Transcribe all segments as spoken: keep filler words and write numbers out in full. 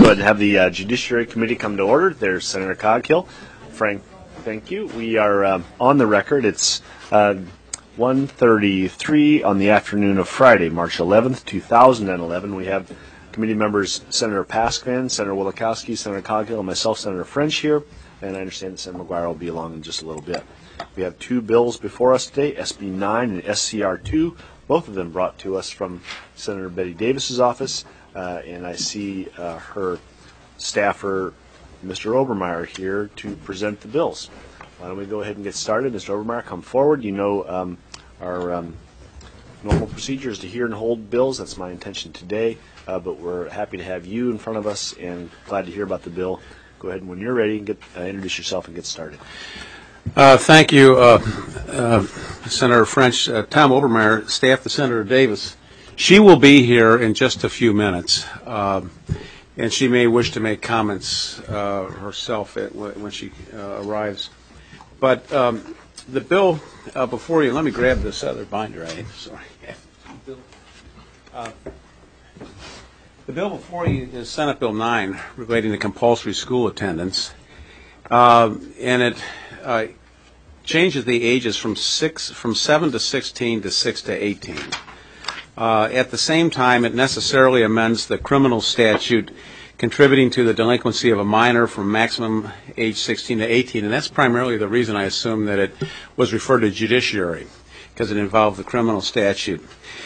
ahead and have the uh, Judiciary Committee come to order. There's Senator Coghill. Frank, thank you. We are uh, on the record. It's uh, one thirty-three on the afternoon of Friday, March eleventh, two thousand eleven. We have committee members Senator Paskvan, Senator Wielechowski, Senator Coghill, and myself, Senator French here. And I understand that Senator McGuire will be along in just a little bit. We have two bills before us today, S B nine and S C R two, both of them brought to us from Senator Betty Davis's office. Uh, and I see uh, her staffer, Mister Obermeyer, here to present the bills. Why don't we go ahead and get started? Mister Obermeyer, come forward. You know um, our um, normal procedure is to hear and hold bills. That's my intention today. Uh, but we're happy to have you in front of us and glad to hear about the bill. Go ahead and when you're ready, get, uh, introduce yourself and get started. Uh, thank you, uh, uh, Senator French. Uh, Tom Obermeyer, staff to Senator Davis. She will be here in just a few minutes, uh, and she may wish to make comments uh, herself at, when she uh, arrives. But um, the bill uh, before you, let me grab this other binder. I sorry. Uh, the bill before you is Senate Bill nine, relating to compulsory school attendance, uh, and it uh, changes the ages from six, from seven to sixteen to six to eighteen. Uh, at the same time, it necessarily amends the criminal statute contributing to the delinquency of a minor from maximum age sixteen to eighteen, and that's primarily the reason I assume that it was referred to judiciary, because it involved the criminal statute.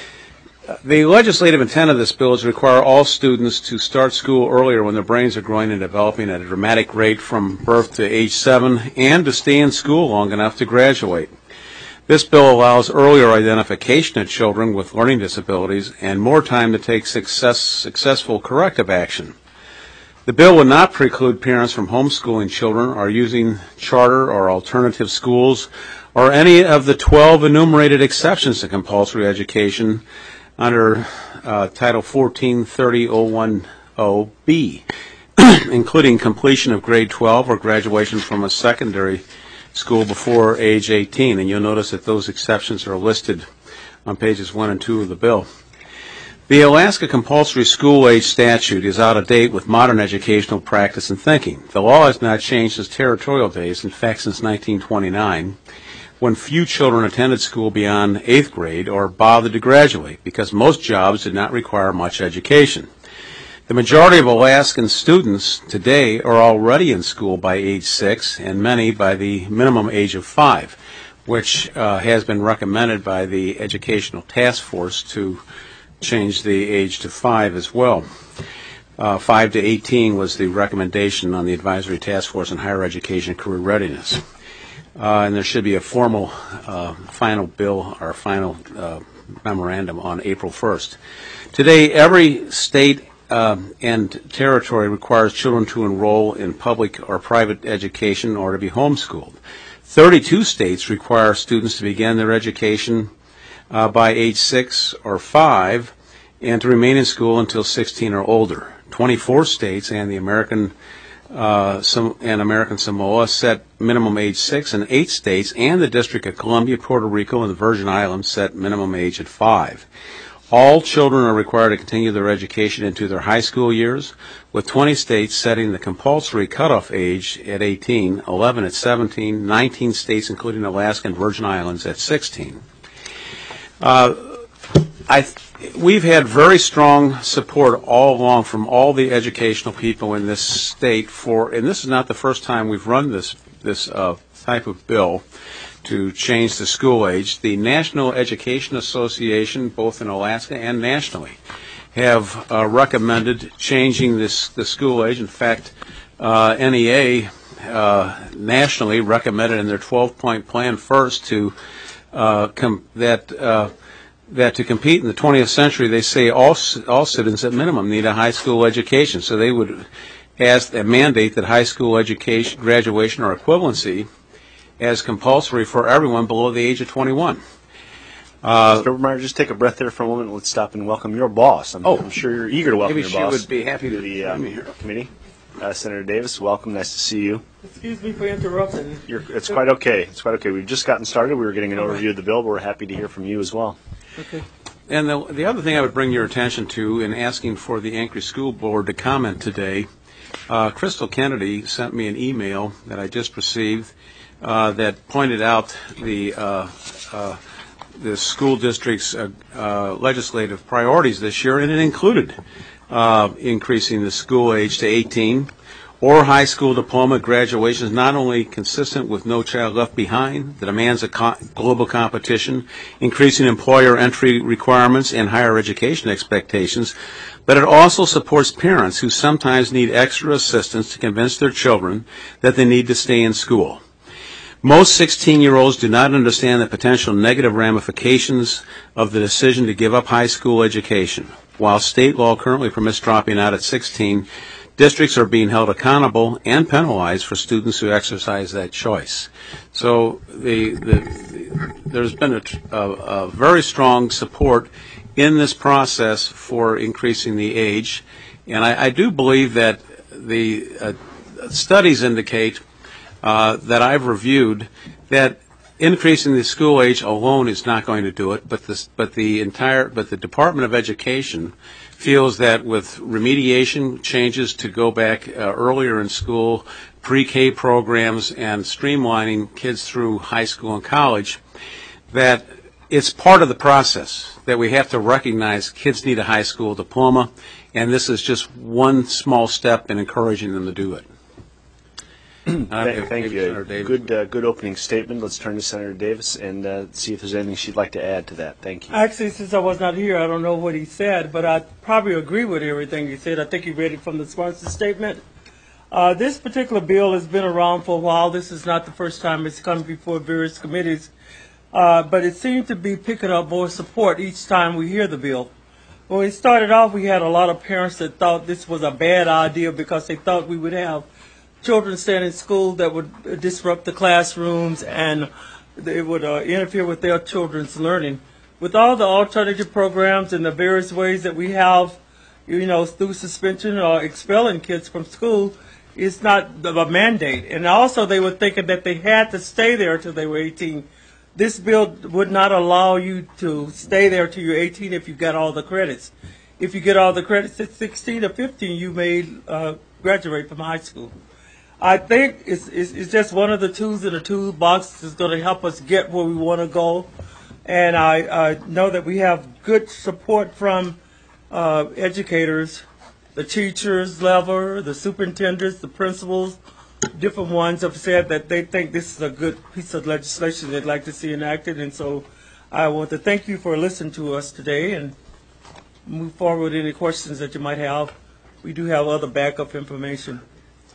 Uh, the legislative intent of this bill is to require all students to start school earlier when their brains are growing and developing at a dramatic rate from birth to age seven, and to stay in school long enough to graduate. This bill allows earlier identification of children with learning disabilities and more time to take success, successful corrective action. The bill would not preclude parents from homeschooling children or using charter or alternative schools or any of the twelve enumerated exceptions to compulsory education under uh, Title fourteen thirty oh one oh B, including completion of grade twelve or graduation from a secondary school before age eighteen, and you'll notice that those exceptions are listed on pages one and two of the bill. The Alaska compulsory school age statute is out of date with modern educational practice and thinking. The law has not changed since territorial days, in fact since nineteen twenty-nine, when few children attended school beyond eighth grade or bothered to graduate, because most jobs did not require much education. The majority of Alaskan students today are already in school by age six, and many by the minimum age of five, which uh, has been recommended by the Educational Task Force to change the age to five as well. Uh, five to eighteen was the recommendation on the Advisory Task Force on Higher Education and Career Readiness. Uh, and there should be a formal uh, final bill or final uh, memorandum on April first. Today, every state Uh, and territory requires children to enroll in public or private education or to be homeschooled. thirty-two states require students to begin their education uh, by age six or five and to remain in school until sixteen or older. twenty-four states and the American uh, some, and American Samoa set minimum age six, and eight states and the District of Columbia, Puerto Rico, and the Virgin Islands set minimum age at five. All children are required to continue their education into their high school years, with twenty states setting the compulsory cutoff age at eighteen, eleven at seventeen, nineteen states, including Alaska and Virgin Islands, at sixteen. Uh, I th- we've had very strong support all along from all the educational people in this state for, and this is not the first time we've run this, this uh, type of bill to change the school age. The National Education Association, both in Alaska and nationally, have uh, recommended changing this the school age. In fact, uh, N E A uh, nationally recommended in their twelve-point plan first to uh, com- that uh, that to compete in the twentieth century, they say all all citizens at minimum need a high school education. So they would ask a mandate that high school education, graduation, or equivalency as compulsory for everyone below the age of twenty-one. Uh, Mister Obermeyer, just take a breath there for a moment. Let's stop and welcome your boss. I'm, oh, I'm sure you're eager to welcome maybe your boss. Maybe she would be happy to the uh, be here. Committee. Uh, Senator Davis, welcome. Nice to see you. Excuse me for interrupting. You're, it's quite okay. It's quite okay. We've just gotten started. We were getting an overview of the bill, but we're happy to hear from you as well. Okay. and the, the other thing I would bring your attention to in asking for the Anchorage School Board to comment today, uh, Crystal Kennedy sent me an email that I just received uh, that pointed out the uh, uh, the school district's uh, uh, legislative priorities this year, and it included uh, increasing the school age to eighteen, or high school diploma graduation is not only consistent with No Child Left Behind, the demands of co- global competition, increasing employer entry requirements, and higher education expectations, but it also supports parents who sometimes need extra assistance to convince their children that they need to stay in school. Most sixteen-year-olds do not understand the potential negative ramifications of the decision to give up high school education. While state law currently permits dropping out at sixteen, districts are being held accountable and penalized for students who exercise that choice. So the, the, the, there's been a, a, a very strong support in this process for increasing the age, and I, I do believe that the uh, studies indicate uh, that I've reviewed that increasing the school age alone is not going to do it, but the, but the entire but the Department of Education feels that with remediation changes to go back uh, earlier in school, pre-K programs, and streamlining kids through high school and college, that it's part of the process, that we have to recognize kids need a high school diploma, and this is just one small step in encouraging them to do it. Uh, Thank, thank you. Good, uh, good opening statement. Let's turn to Senator Davis and uh, see if there's anything she'd like to add to that. Thank you. Actually, since I was not here, I don't know what he said, but I probably agree with everything he said. I think he read it from the sponsor statement. Uh, this particular bill has been around for a while. This is not the first time it's come before various committees, uh, but it seemed to be picking up more support each time we hear the bill. When we started off, we had a lot of parents that thought this was a bad idea because they thought we would have children staying in school that would disrupt the classrooms and it would uh, interfere with their children's learning. With all the alternative programs and the various ways that we have, you know, through suspension or expelling kids from school, it's not a mandate. And also they were thinking that they had to stay there until they were eighteen. This bill would not allow you to stay there till you're eighteen if you got all the credits. If you get all the credits at sixteen or fifteen, you may uh, graduate from high school. I think it's, it's, it's just one of the tools in the toolbox that's going to help us get where we want to go. And I, I know that we have good support from uh, educators, the teachers level, the superintendents, the principals. Different ones have said that they think this is a good piece of legislation they'd like to see enacted. And so I want to thank you for listening to us today and move forward with any questions that you might have. We do have other backup information.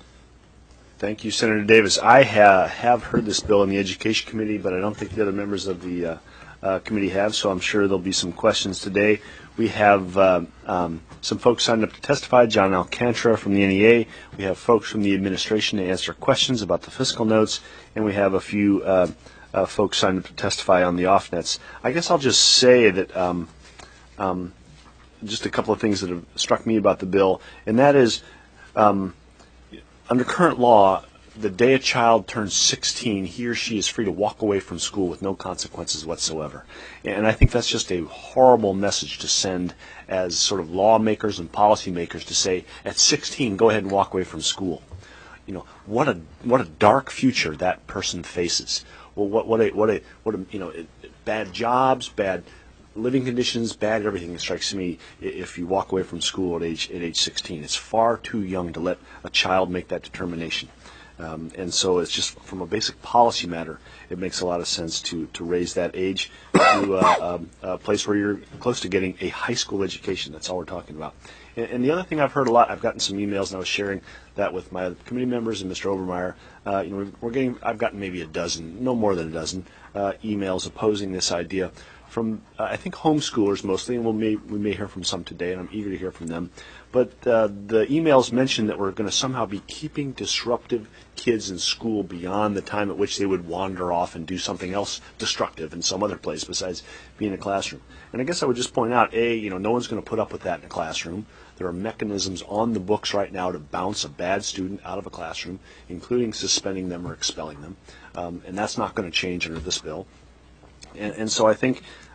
Thank you, Senator Davis. I ha- have heard this bill in the Education Committee, but I don't think the other members of the uh, uh, committee have, so I'm sure there'll be some questions today. We have uh, um, some folks signed up to testify, John Alcantara from the N E A. We have folks from the administration to answer questions about the fiscal notes, and we have a few uh, uh, folks signed up to testify on the off-nets. I guess I'll just say that um, um, just a couple of things that have struck me about the bill, and that is um, under current law, the day a child turns sixteen, he or she is free to walk away from school with no consequences whatsoever. And I think that's just a horrible message to send as sort of lawmakers and policymakers to say, at sixteen, go ahead and walk away from school. You know, what a what a dark future that person faces. Well, what what a what a what a you know, it, bad jobs, bad living conditions, bad everything. It strikes me if you walk away from school at age at age sixteen. It's far too young to let a child make that determination. Um, and so it's just from a basic policy matter, it makes a lot of sense to, to raise that age to uh, um, a place where you're close to getting a high school education. That's all we're talking about. And, and the other thing I've heard a lot, I've gotten some emails, and I was sharing that with my committee members and Mister Obermeyer. Uh, you know, we're getting, I've gotten maybe a dozen, no more than a dozen, uh, emails opposing this idea from, uh, I think, homeschoolers mostly, and we'll may, we may hear from some today, and I'm eager to hear from them. But uh, the emails mention that we're going to somehow be keeping disruptive kids in school beyond the time at which they would wander off and do something else destructive in some other place besides being in a classroom. And I guess I would just point out, A, you know, no one's going to put up with that in a classroom. There are mechanisms on the books right now to bounce a bad student out of a classroom, including suspending them or expelling them. Um, and that's not going to change under this bill. And, and so I think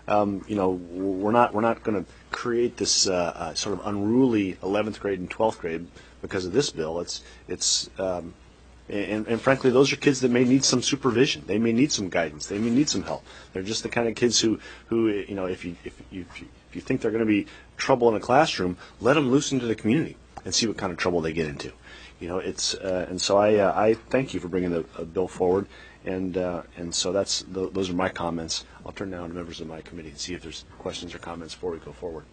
um, you know, we're not we're not going to create this uh, uh, sort of unruly eleventh grade and twelfth grade because of this bill. It's it's um, and, and frankly, those are kids that may need some supervision. They may need some guidance. They may need some help. They're just the kind of kids who who you know, if you if you if you, if you think they're going to be trouble in a classroom, let them loose into the community and see what kind of trouble they get into. You know, it's uh, and so I uh, I thank you for bringing the uh, bill forward, and uh, and so that's th- those are my comments. I'll turn now to members of my committee and see if there's questions or comments before we go forward.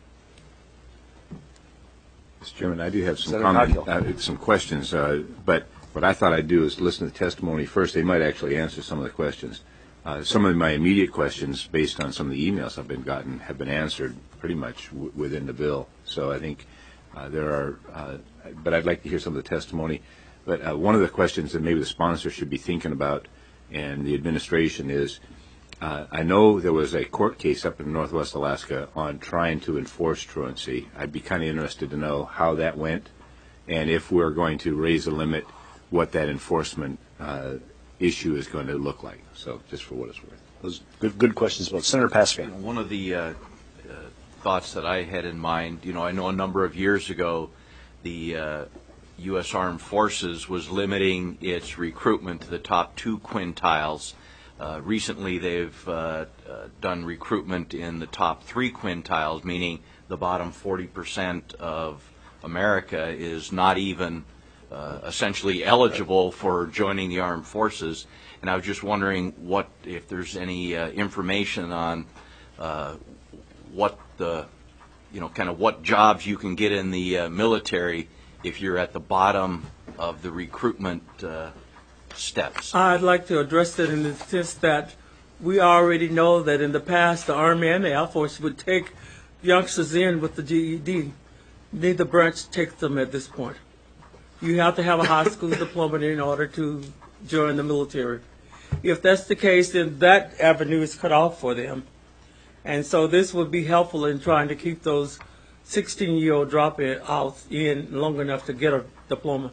Mister Chairman, I do have some Senator comments, Coghill. uh, some questions, uh, but what I thought I'd do is listen to the testimony first. They might actually answer some of the questions. Uh, some of my immediate questions, based on some of the emails I've been gotten, have been answered pretty much w- within the bill. So I think uh, there are, uh, but I'd like to hear some of the testimony. But uh, one of the questions that maybe the sponsor should be thinking about, and the administration, is uh, I know there was a court case up in Northwest Alaska on trying to enforce truancy. I'd be kind of interested to know how that went, and if we're going to raise the limit, what that enforcement uh, issue is going to look like. So just for what it's worth. Those good good questions. About Senator Paskey. One of the uh, uh, thoughts that I had in mind, you know, I know a number of years ago, the uh, U S Armed Forces was limiting its recruitment to the top two quintiles. Uh, recently, they've uh, uh, done recruitment in the top three quintiles, meaning the bottom forty percent of America is not even uh, essentially eligible for joining the armed forces. And I was just wondering what, if there's any uh, information on uh, what the, you know, kind of what jobs you can get in the uh, military if you're at the bottom of the recruitment uh, steps. I'd like to address that in the sense that we already know that in the past the Army and the Air Force would take youngsters in with the G E D. Neither branch takes them at this point. You have to have a high school diploma in order to join the military. If that's the case, then that avenue is cut off for them. And so this would be helpful in trying to keep those sixteen-year-old dropouts in long enough to get a diploma.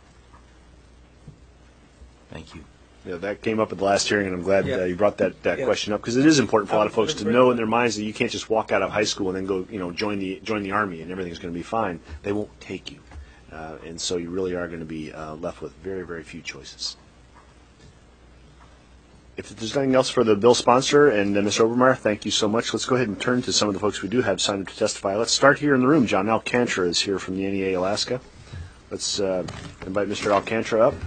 Thank you. Yeah, that came up at the last hearing, and I'm glad Yeah. uh, you brought that, that Yeah. question up, because it is important for a lot of folks to Absolutely. know in their minds that you can't just walk out of high school and then go, you know, join the join the Army and everything's going to be fine. They won't take you, uh, and so you really are going to be uh, left with very, very few choices. If there's nothing else for the bill sponsor and uh, Mister Obermeyer, thank you so much. Let's go ahead and turn to some of the folks we do have signed up to testify. Let's start here in the room. John Alcantara is here from the N E A Alaska. Let's uh, invite Mister Alcantara up.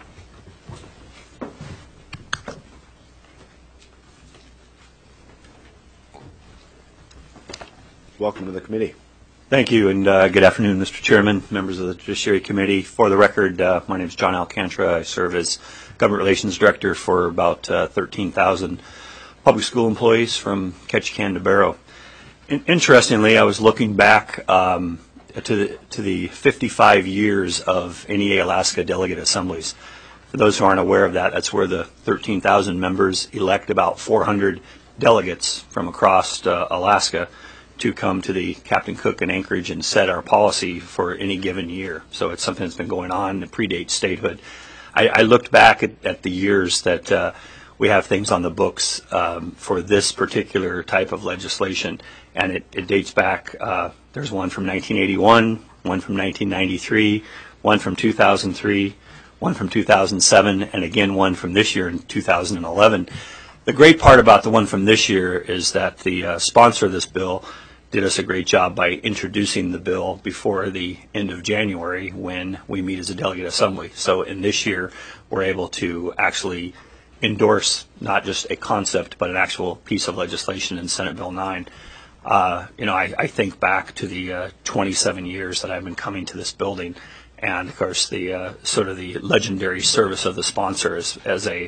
Welcome to the committee. Thank you, and uh, good afternoon, Mister Chairman, members of the Judiciary Committee. For the record, uh, my name is John Alcantara. I serve as Government Relations Director for about uh, thirteen thousand public school employees from Ketchikan to Barrow. In- interestingly, I was looking back um, to the, to the fifty-five years of N E A Alaska delegate assemblies. For those who aren't aware of that, that's where the thirteen thousand members elect about four hundred delegates from across uh, Alaska to come to the Captain Cook in Anchorage and set our policy for any given year. So it's something that's been going on that predates statehood. I, I looked back at, at the years that uh, we have things on the books um, for this particular type of legislation, and it, it dates back. Uh, there's one from nineteen eighty-one, one from nineteen ninety-three, one from two thousand three, one from two thousand seven, and again one from this year in two thousand eleven. The great part about the one from this year is that the uh, sponsor of this bill did us a great job by introducing the bill before the end of January when we meet as a delegate assembly. So in this year, we're able to actually endorse not just a concept, but an actual piece of legislation in Senate Bill nine. Uh, you know, I, I think back to the uh, twenty-seven years that I've been coming to this building, and of course the uh, sort of the legendary service of the sponsor as, as a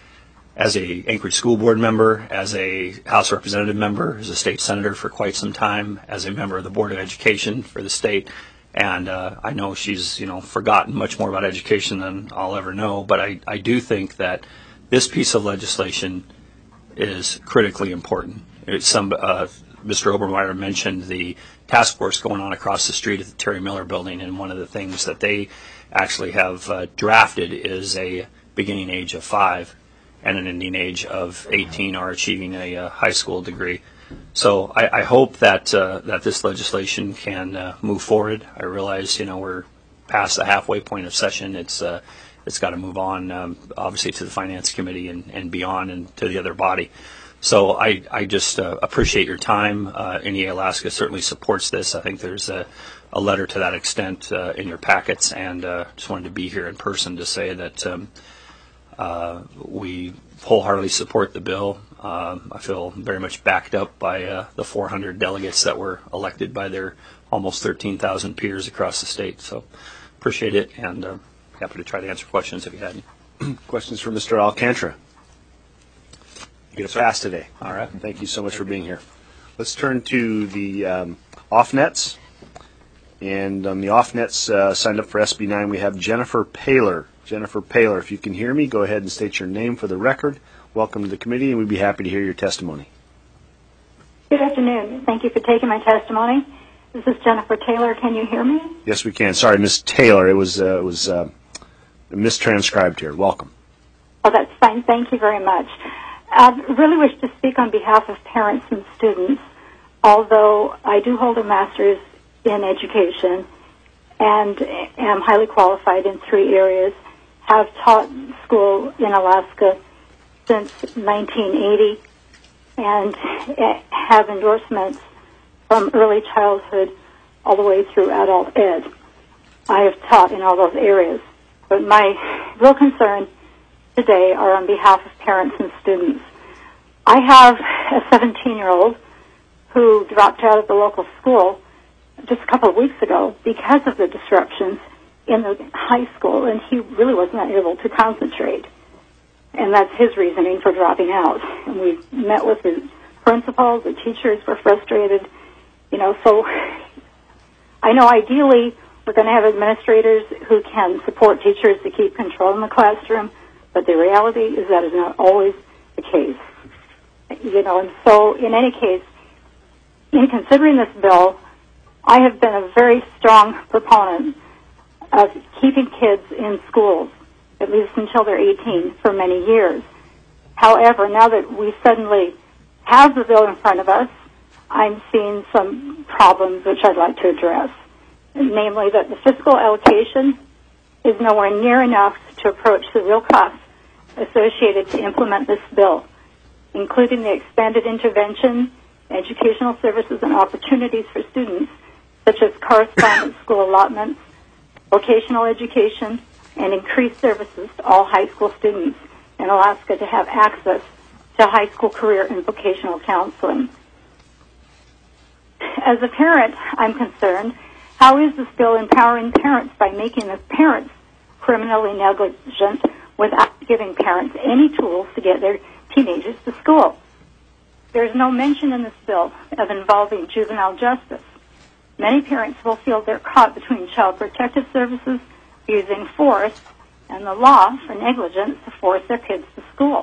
as a Anchorage School Board member, as a House Representative member, as a state senator for quite some time, as a member of the Board of Education for the state. And uh, I know she's, you know, forgotten much more about education than I'll ever know, but I, I do think that this piece of legislation is critically important. It's some, uh, Mister Obermeyer mentioned the task force going on across the street at the Terry Miller Building, and one of the things that they actually have uh, drafted is a beginning age of five and an ending age of eighteen are achieving a uh, high school degree. So I, I hope that uh, that this legislation can uh, move forward. I realize, you know, we're past the halfway point of session. It's uh, it's got to move on, um, obviously, to the Finance Committee and, and beyond, and to the other body. So I, I just uh, appreciate your time. Uh, N E A Alaska certainly supports this. I think there's a, a letter to that extent uh, in your packets, and uh, just wanted to be here in person to say that um, uh, we wholeheartedly support the bill. Um, I feel very much backed up by uh, the four hundred delegates that were elected by their almost thirteen thousand peers across the state. So appreciate it, and uh, happy to try to answer questions if you had any. Questions for Mister Alcantara? You get a pass today. All right. Thank you so much for being here. Let's turn to the um, off-nets. And on the off-nets uh, signed up for S B nine, we have Jennifer Paler. Jennifer Paler, if you can hear me, go ahead and state your name for the record. Welcome to the committee, and we'd be happy to hear your testimony. Good afternoon. Thank you for taking my testimony. This is Jennifer Taylor. Can you hear me? Yes, we can. Sorry, Miss Taylor. It was uh, it was uh, mistranscribed here. Welcome. Oh, that's fine. Thank you very much. I really wish to speak on behalf of parents and students, although I do hold a master's in education and am highly qualified in three areas, have taught school in Alaska since nineteen eighty, and have endorsements from early childhood all the way through adult ed. I have taught in all those areas. But my real concern today are on behalf of parents and students. I have a seventeen-year-old who dropped out of the local school just a couple of weeks ago because of the disruptions in the high school, and he really was not able to concentrate. And that's his reasoning for dropping out. And we met with the principals, the teachers were frustrated, you know, so I know ideally we're going to have administrators who can support teachers to keep control in the classroom, but the reality is that is not always the case. You know, and so in any case, in considering this bill, I have been a very strong proponent of keeping kids in schools, at least until they're eighteen, for many years. However, now that we suddenly have the bill in front of us, I'm seeing some problems which I'd like to address, namely that the fiscal allocation is nowhere near enough to approach the real costs associated to implement this bill, including the expanded intervention, educational services, and opportunities for students, such as correspondence school allotments, vocational education, and increased services to all high school students in Alaska to have access to high school career and vocational counseling. As a parent, I'm concerned, how is this bill empowering parents by making the parents criminally negligent without giving parents any tools to get their teenagers to school? There's no mention in this bill of involving juvenile justice. Many parents will feel they're caught between Child Protective Services using force and the law for negligence to force their kids to school.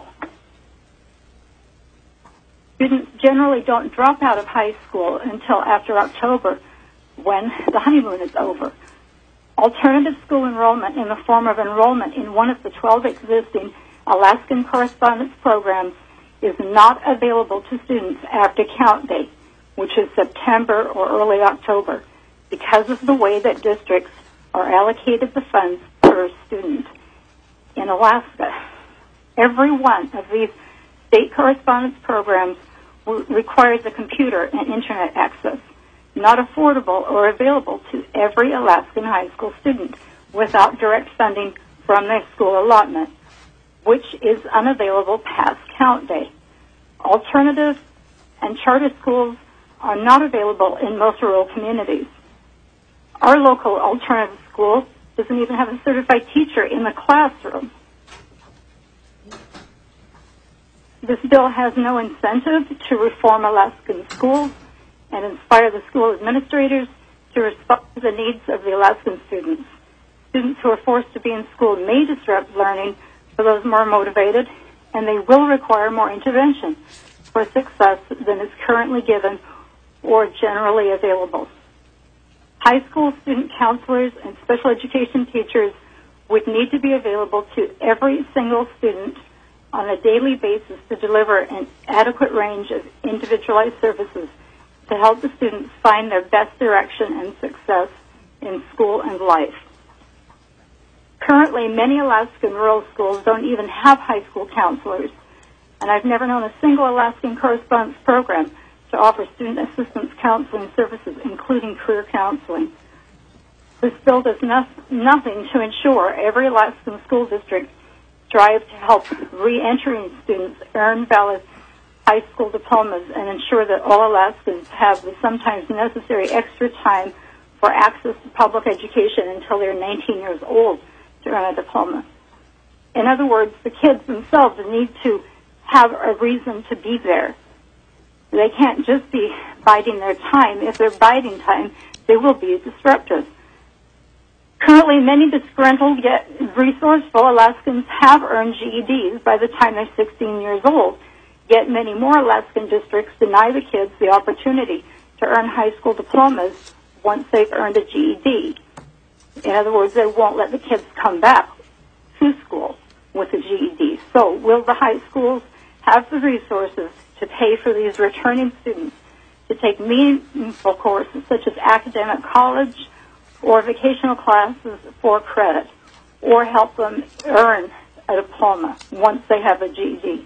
Students generally don't drop out of high school until after October, when the honeymoon is over. Alternative school enrollment in the form of enrollment in one of the twelve existing Alaskan correspondence programs is not available to students after count day, which is September or early October, because of the way that districts are allocated the funds per student. In Alaska, every one of these state correspondence programs w- requires a computer and internet access, not affordable or available to every Alaskan high school student without direct funding from their school allotment, which is unavailable past count day. Alternative and charter schools are not available in most rural communities. Our local alternative school doesn't even have a certified teacher in the classroom. This bill has no incentive to reform Alaskan schools and inspire the school administrators to respond to the needs of the Alaskan students. Students who are forced to be in school may disrupt learning for those more motivated, and they will require more intervention for success than is currently given or generally available. High school student counselors and special education teachers would need to be available to every single student on a daily basis to deliver an adequate range of individualized services to help the students find their best direction and success in school and life. Currently, many Alaskan rural schools don't even have high school counselors, and I've never known a single Alaskan correspondence program to offer student assistance counseling services, including career counseling. This bill does no- nothing to ensure every Alaskan school district strive to help re-entering students earn valid high school diplomas and ensure that all Alaskans have the sometimes necessary extra time for access to public education until they're nineteen years old to earn a diploma. In other words, the kids themselves need to have a reason to be there. They can't just be biding their time. If they're biding time, they will be disruptive. Currently, many disgruntled yet resourceful Alaskans have earned G E Ds by the time they're sixteen years old, yet many more Alaskan districts deny the kids the opportunity to earn high school diplomas once they've earned a G E D. In other words, they won't let the kids come back to school with a G E D. So will the high schools have the resources to pay for these returning students to take meaningful courses such as academic college or vocational classes for credit, or help them earn a diploma once they have a G E D?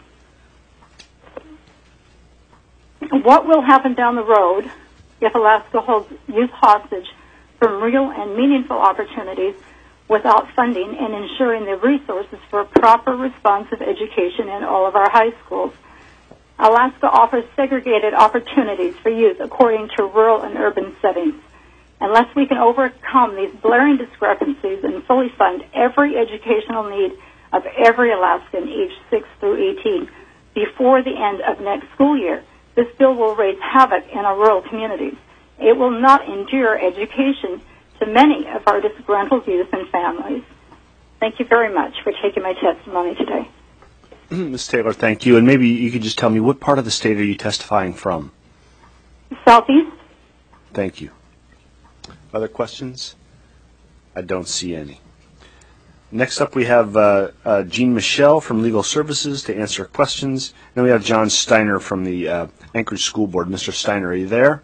What will happen down the road if Alaska holds youth hostage from real and meaningful opportunities without funding and ensuring the resources for proper responsive education in all of our high schools? Alaska offers segregated opportunities for youth according to rural and urban settings. Unless we can overcome these blaring discrepancies and fully fund every educational need of every Alaskan aged six through eighteen before the end of next school year, this bill will raise havoc in our rural communities. It will not endure education to many of our disgruntled youth and families. Thank you very much for taking my testimony today. Miz Taylor, thank you. And maybe you could just tell me, what part of the state are you testifying from? Southeast. Thank you. Other questions? I don't see any. Next up, we have uh, uh, Jean Michelle from Legal Services to answer questions. Then we have John Steiner from the uh, Anchorage School Board. Mister Steiner, are you there?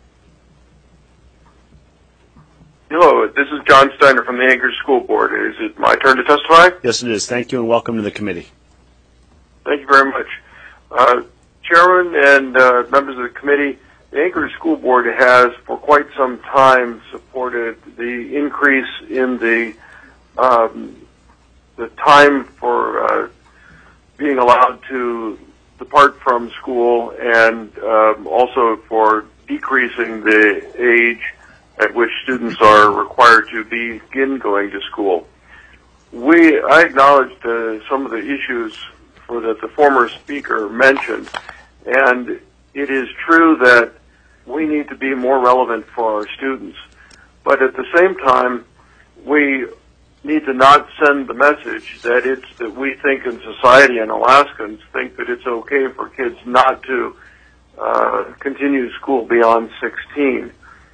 Hello, this is John Steiner from the Anchorage School Board. Is it my turn to testify? Yes, it is. Thank you, and welcome to the committee. Thank you very much. Uh, Chairman and uh, members of the committee, the Anchorage School Board has for quite some time supported the increase in the um, the time for uh, being allowed to depart from school, and um, also for decreasing the age at which students are required to begin going to school. We, I acknowledged uh, some of the issues for that the former speaker mentioned, and it is true that we need to be more relevant for our students. But at the same time, we need to not send the message that it's that we think in society and Alaskans think that it's okay for kids not to uh, continue school beyond sixteen.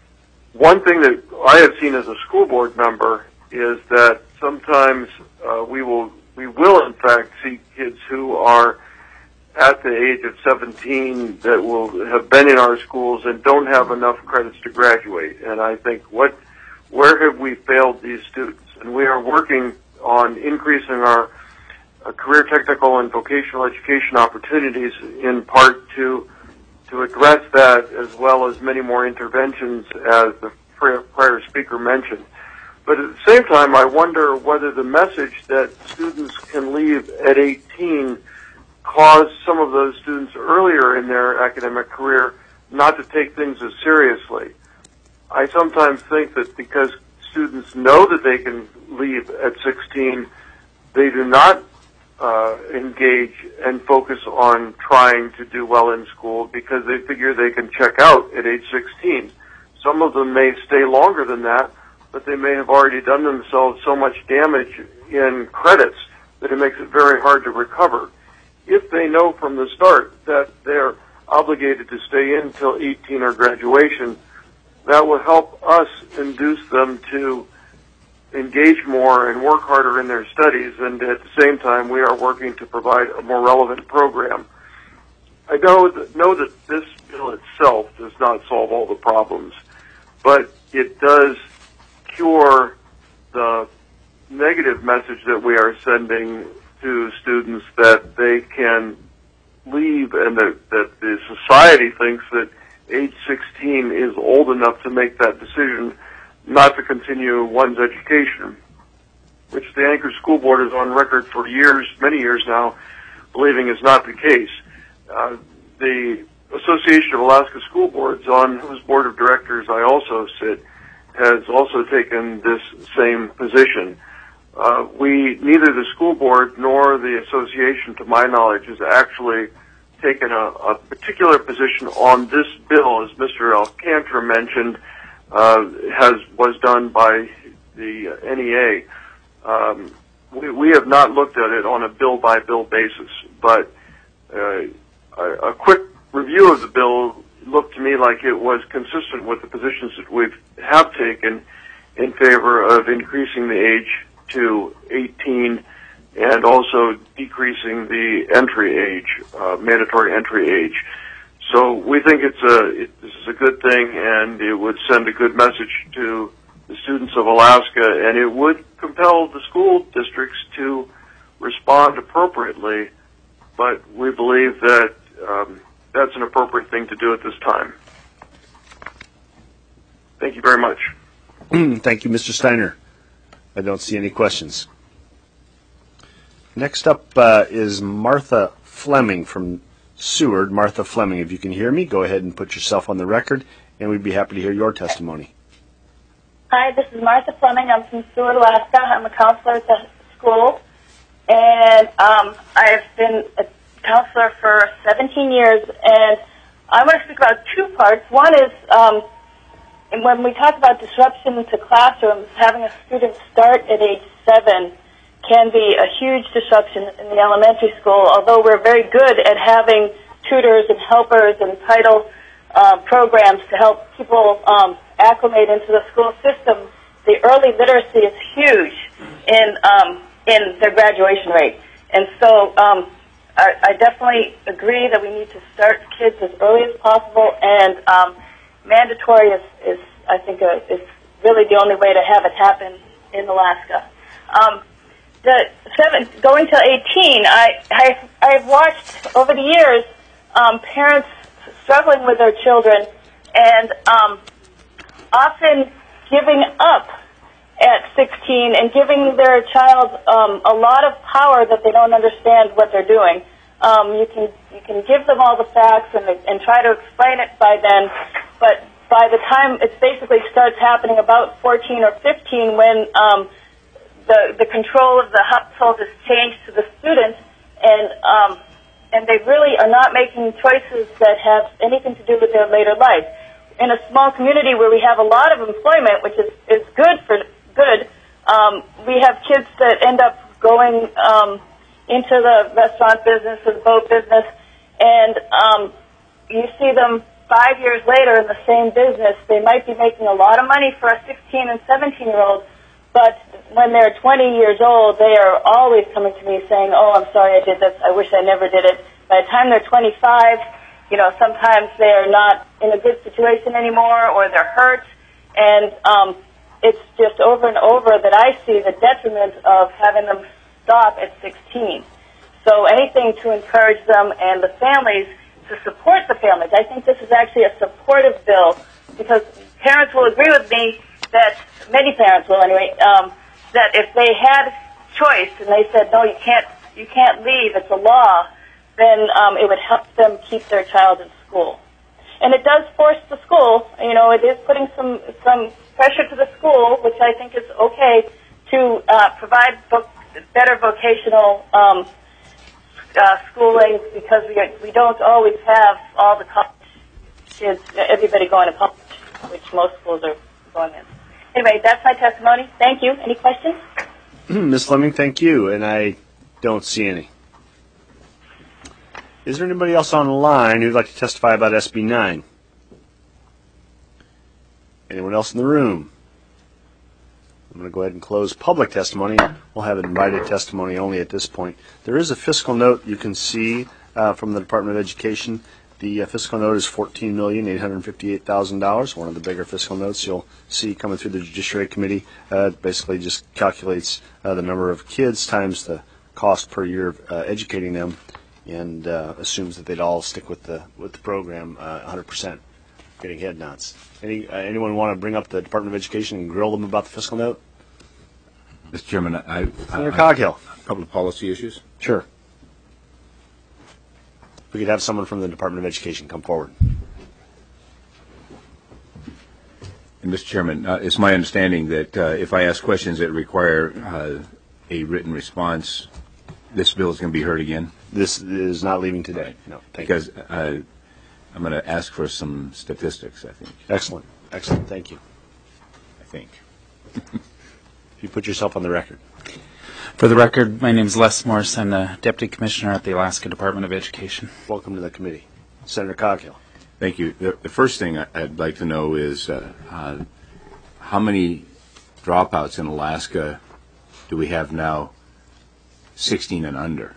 One thing that I have seen as a school board member is that sometimes uh, we will we will in fact see kids who are at the age of seventeen that will have been in our schools and don't have enough credits to graduate. And I think, what, where have we failed these students? And we are working on increasing our uh, career technical and vocational education opportunities in part to to address that, as well as many more interventions, as the prior speaker mentioned. But at the same time, I wonder whether the message that students can leave at eighteen caused some of those students earlier in their academic career not to take things as seriously. I sometimes think that because students know that they can leave at sixteen, they do not uh, engage and focus on trying to do well in school because they figure they can check out at age sixteen. Some of them may stay longer than that, but they may have already done themselves so much damage in credits that it makes it very hard to recover. If they know from the start that they're obligated to stay in until eighteen or graduation, that will help us induce them to engage more and work harder in their studies, and at the same time we are working to provide a more relevant program. I know that, know that this bill itself does not solve all the problems, but it does cure the negative message that we are sending to students that they can leave and that, that the society thinks that age sixteen is old enough to make that decision not to continue one's education, which the Anchorage School Board is on record for years, many years now, believing is not the case. Uh, the Association of Alaska School Boards, on whose board of directors I also sit, has also taken this same position. Uh, we, neither the school board nor the association, to my knowledge, has actually taken a, a particular position on this bill, as Mister Alcantara mentioned, uh, has was done by the N E A. Um, we, we have not looked at it on a bill-by-bill basis, but uh, a, a quick review of the bill looked to me like it was consistent with the positions that we have taken in favor of increasing the age to eighteen and also decreasing the entry age, uh, mandatory entry age. So we think it's a, it, this is a good thing, and it would send a good message to the students of Alaska, and it would compel the school districts to respond appropriately, but we believe that um, that's an appropriate thing to do at this time. Thank you very much. Thank you, Mister Steiner. I don't see any questions. Next up uh, is Martha Fleming from Seward. Martha Fleming, if you can hear me, go ahead and put yourself on the record, and we'd be happy to hear your testimony. Hi, this is Martha Fleming. I'm from Seward, Alaska. I'm a counselor at the school, and um, I've been a counselor for seventeen years, and I want to speak about two parts. One is um, when we talk about disruption to classrooms, having a student start at age seven can be a huge disruption in the elementary school, although we're very good at having tutors and helpers and title uh, programs to help people um, acclimate into the school system. The early literacy is huge in um, in their graduation rate. And so um, I, I definitely agree that we need to start kids as early as possible, and um, mandatory is, is I think, a, is really the only way to have it happen in Alaska. Um, the seven, going to eighteen, I, I, I've watched over the years um, parents struggling with their children and um, often giving up at sixteen and giving their child um, a lot of power that they don't understand what they're doing. Um, you can you can give them all the facts and and try to explain it by then, but by the time it basically starts happening about fourteen or fifteen, when um, the the control of the household is changed to the student, and um, and they really are not making choices that have anything to do with their later life. In a small community where we have a lot of employment, which is, is good for good, um, we have kids that end up going um, into the restaurant business or the boat business, and um, you see them five years later in the same business. They might be making a lot of money for a sixteen and seventeen year old, but when they're twenty years old, they are always coming to me saying, "Oh, I'm sorry I did this. I wish I never did it." By the time they're twenty-five, you know, sometimes they're not in a good situation anymore, or they're hurt, and um, it's just over and over that I see the detriment of having them stop at sixteen. So anything to encourage them and the families to support the families. I think this is actually a supportive bill, because parents will agree with me that, many parents will anyway, um, that if they had choice and they said, no, you can't, you can't leave, it's a law, then um, it would help them keep their child in school. And it does force the school, you know, it is putting some some pressure to the school, which I think is okay, to uh, provide vo- better vocational um, uh, schooling, because we we don't always have all the college kids, everybody going to college, which most schools are going in. Anyway, that's my testimony. Thank you. Any questions? Miz Fleming, thank you, and I don't see any. Is there anybody else on the line who'd like to testify about S B nine? Anyone else in the room? going to go ahead and close public testimony. We'll have invited testimony only at this point. There is a fiscal note you can see uh, from the Department of Education. The uh, fiscal note is fourteen million eight hundred fifty-eight thousand dollars, one of the bigger fiscal notes you'll see coming through the Judiciary Committee. Uh, it basically just calculates uh, the number of kids times the cost per year of uh, educating them, and uh, assumes that they'd all stick with the with the program uh, one hundred percent, getting head nods. Any uh, anyone want to bring up the Department of Education and grill them about the fiscal note? Mister Chairman, I, I, Senator Coghill. A couple of policy issues. Sure. We could have someone from the Department of Education come forward. And Mister Chairman, uh, it's my understanding that uh, if I ask questions that require uh, a written response, this bill is going to be heard again. This is not leaving today. Right. No, thank because you. Uh, I'm going to ask for some statistics, I think. Excellent. Excellent. Thank you. I think. If you put yourself on the record. For the record, my name is Les Morse. I'm the Deputy Commissioner at the Alaska Department of Education. Welcome to the committee. Senator Coghill. Thank you. The, the first thing I'd like to know is uh, uh, how many dropouts in Alaska do we have now sixteen and under?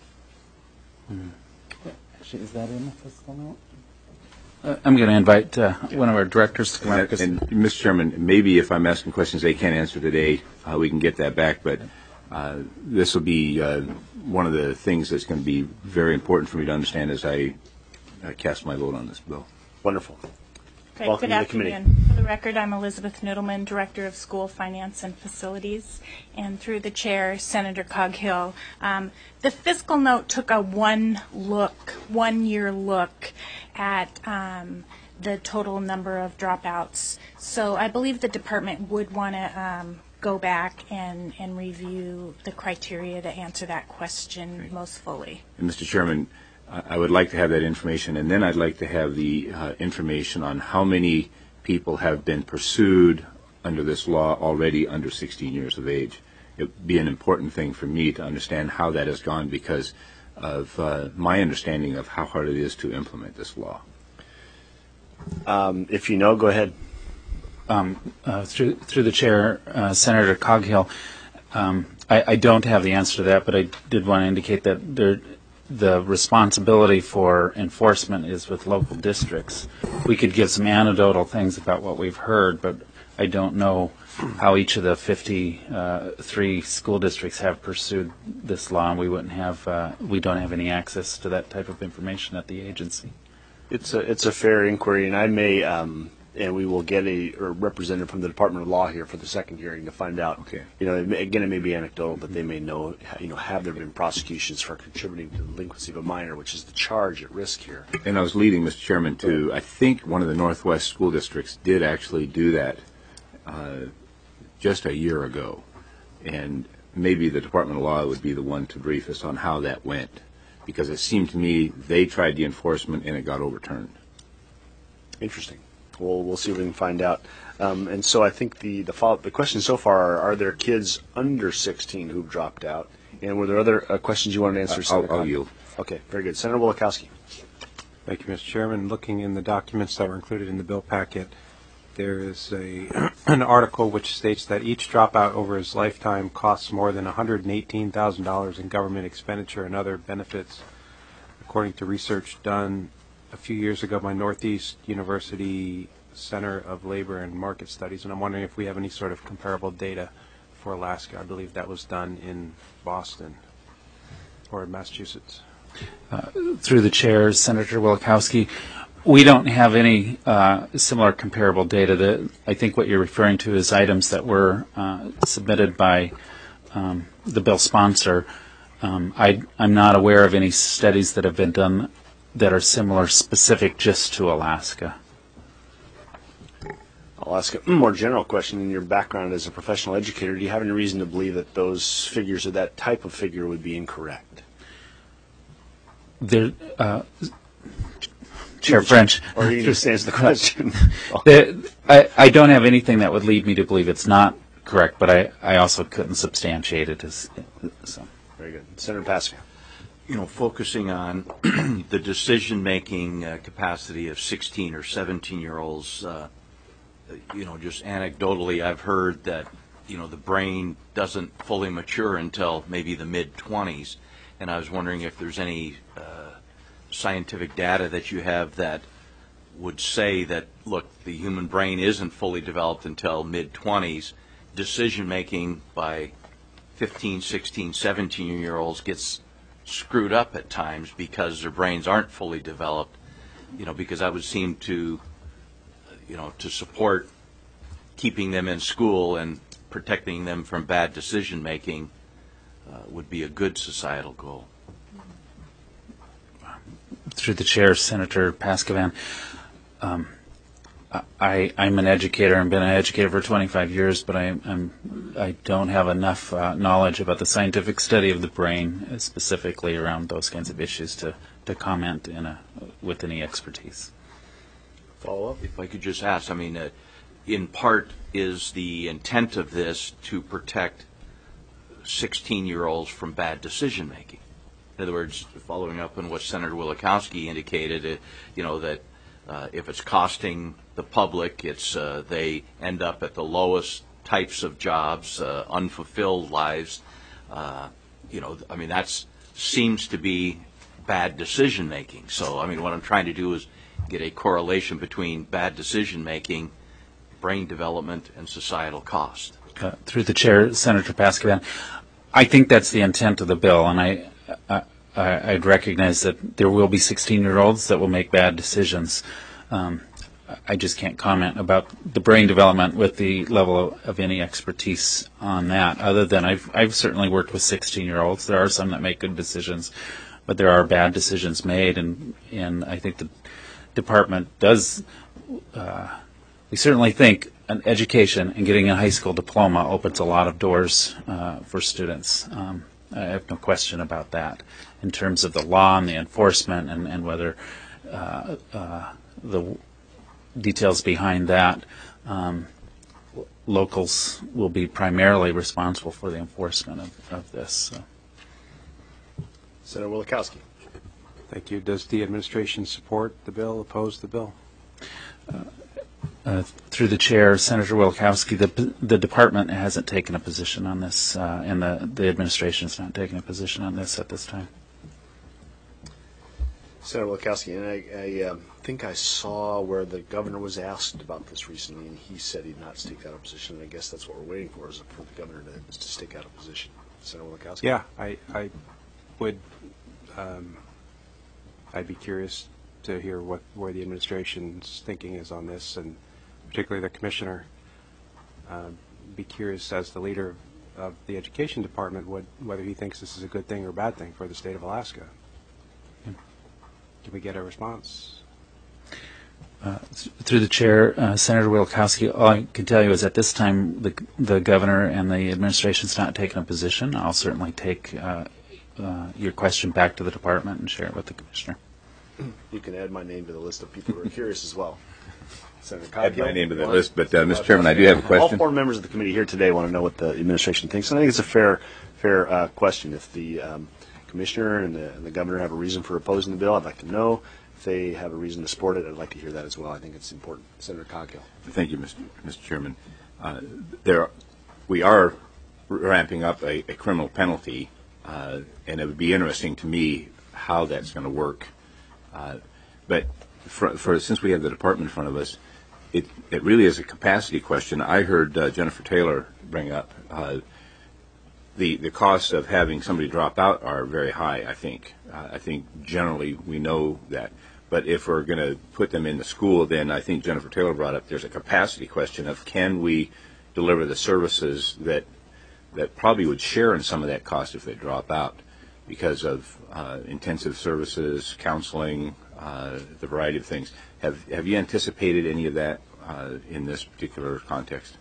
Hmm. Actually, is that in the fiscal note? Uh, I'm going to invite uh, one of our directors to come up. And, and Mister Chairman, maybe if I'm asking questions they can't answer today, uh, we can get that back. But uh, this will be uh, one of the things that's going to be very important for me to understand as I uh, cast my vote on this bill. Wonderful. Okay, Welcome good to the committee. afternoon. For the record, I'm Elizabeth Noodleman, Director of School Finance and Facilities, and through the chair, Senator Coghill. Um, the fiscal note took a one look, one year look at um, the total number of dropouts. So I believe the department would want to um, go back and, and review the criteria to answer that question right. most fully. And Mister Chairman, I would like to have that information, and then I'd like to have the uh, information on how many people have been pursued under this law already under sixteen years of age. It would be an important thing for me to understand how that has gone because of uh, my understanding of how hard it is to implement this law. Um, if you know, go ahead. Um, uh, through, through the chair, uh, Senator Coghill, um, I, I don't have the answer to that, but I did want to indicate that there the responsibility for enforcement is with local districts. We could give some anecdotal things about what we've heard, but I don't know how each of the fifty-three school districts have pursued this law, and we wouldn't have, uh, we don't have any access to that type of information at the agency. It's a it's a fair inquiry, and I may um, and we will get a, a representative from the Department of Law here for the second hearing to find out. Okay. You know, it may, again, it may be anecdotal, but they may know. You know, have there been prosecutions for contributing to the delinquency of a minor, which is the charge at risk here. And I was leading, Mister Chairman, to I think one of the Northwest school districts did actually do that uh, just a year ago, and maybe the Department of Law would be the one to brief us on how that went, because it seemed to me they tried the enforcement and it got overturned. Interesting. We'll we'll see if we can find out. Um, and so I think the the follow, the questions so far are: are there kids under sixteen who've dropped out? And were there other uh, questions you wanted to answer? Uh, Senator I'll, I'll yield. Okay, very good. Senator Wielechowski. Thank you, Mister Chairman. Looking in the documents that were included in the bill packet, there is a an article which states that each dropout over his lifetime costs more than one hundred eighteen thousand dollars in government expenditure and other benefits, according to research done a few years ago by Northeast University Center of Labor and Market Studies, and I'm wondering if we have any sort of comparable data for Alaska. I believe that was done in Boston or in Massachusetts. Uh, through the chair, Senator Wielechowski, we don't have any uh, similar comparable data. That I think what you're referring to is items that were uh, submitted by um, the bill sponsor. Um, I, I'm not aware of any studies that have been done that are similar, specific just to Alaska. I'll ask a more general question. In your background as a professional educator, do you have any reason to believe that those figures or that type of figure would be incorrect? There, uh, Chair French. Or you just answer the question. the, I, I don't have anything that would lead me to believe it's not correct, but I, I also couldn't substantiate it. As, so. Very good. Senator Pascal. You know, focusing on the decision-making uh, capacity of sixteen or seventeen-year-olds, uh, you know, just anecdotally, I've heard that you know, the brain doesn't fully mature until maybe the mid twenties. And I was wondering if there's any uh, scientific data that you have that would say that, look, the human brain isn't fully developed until mid twenties. Decision making by fifteen, sixteen, seventeen year olds gets screwed up at times because their brains aren't fully developed, you know, because that would seem to, you know, to support keeping them in school and protecting them from bad decision making uh, would be a good societal goal. Through the chair, Senator Paskivan, um, I, I'm an educator and been an educator for twenty-five years, but I, I'm, I don't have enough uh, knowledge about the scientific study of the brain, uh, specifically around those kinds of issues, to, to comment in a, with any expertise. Follow up? If I could just ask, I mean, uh, in part, is the intent of this to protect sixteen year olds from bad decision making? In other words, following up on what Senator Wielechowski indicated, uh, you know, that uh, if it's costing the public, it's uh, they end up at the lowest types of jobs, uh, unfulfilled lives. Uh, you know, I mean, that seems to be bad decision making. So, I mean, what I'm trying to do is get a correlation between bad decision making, brain development, and societal cost. Uh, through the chair, Senator Paskivan, I think that's the intent of the bill, and I, I, I'd recognize that there will be sixteen year olds that will make bad decisions. Um, I just can't comment about the brain development with the level of, of any expertise on that, other than I've, I've certainly worked with sixteen year olds. There are some that make good decisions, but there are bad decisions made, and, and I think the department does, uh, we certainly think an education and getting a high school diploma opens a lot of doors uh, for students. Um, I have no question about that in terms of the law and the enforcement and, and whether uh, uh, the details behind that. Um, locals will be primarily responsible for the enforcement of, of this. So. Senator Wielechowski. Thank you. Does the administration support the bill, oppose the bill? Uh, uh, through the chair, Senator Wielechowski, the the department hasn't taken a position on this, uh, and the, the administration has not taken a position on this at this time. Senator Wielechowski, and I, I um, think I saw where the governor was asked about this recently, and he said he'd not stake out a position, and I guess that's what we're waiting for, is for the governor to, to stake out a position. Senator Wielechowski? Yeah, I, I would, um, I'd be curious to hear what where the administration's thinking is on this, and particularly the commissioner. Uh, be curious as the leader of the education department what, whether he thinks this is a good thing or a bad thing for the state of Alaska. Yeah. Can we get a response? Uh, through the chair, uh, Senator Wielechowski, all I can tell you is at this time the the governor and the administration's not taken a position. I'll certainly take uh, uh, your question back to the department and share it with the commissioner. You can add my name to the list of people who are curious as well. Senator Add Coghill, my name to the one. list, but uh, Mister Chairman, I do have a question. All four members of the committee here today want to know what the administration thinks, and I think it's a fair, fair uh, question. If the um, commissioner and the, and the governor have a reason for opposing the bill, I'd like to know. If they have a reason to support it, I'd like to hear that as well. I think it's important. Senator Coghill. Thank you, Mister Mister Chairman. Uh, there, we are ramping up a, a criminal penalty, uh, and it would be interesting to me how that's going to work. Uh, but for, for since we have the department in front of us, it, it really is a capacity question. I heard uh, Jennifer Taylor bring up uh, the the costs of having somebody drop out are very high. I think uh, I think generally we know that. But if we're going to put them in the school, then I think Jennifer Taylor brought up there's a capacity question of can we deliver the services that that probably would share in some of that cost if they drop out, because of uh, intensive services, counseling, uh, the variety of things. Have have you anticipated any of that uh, in this particular context?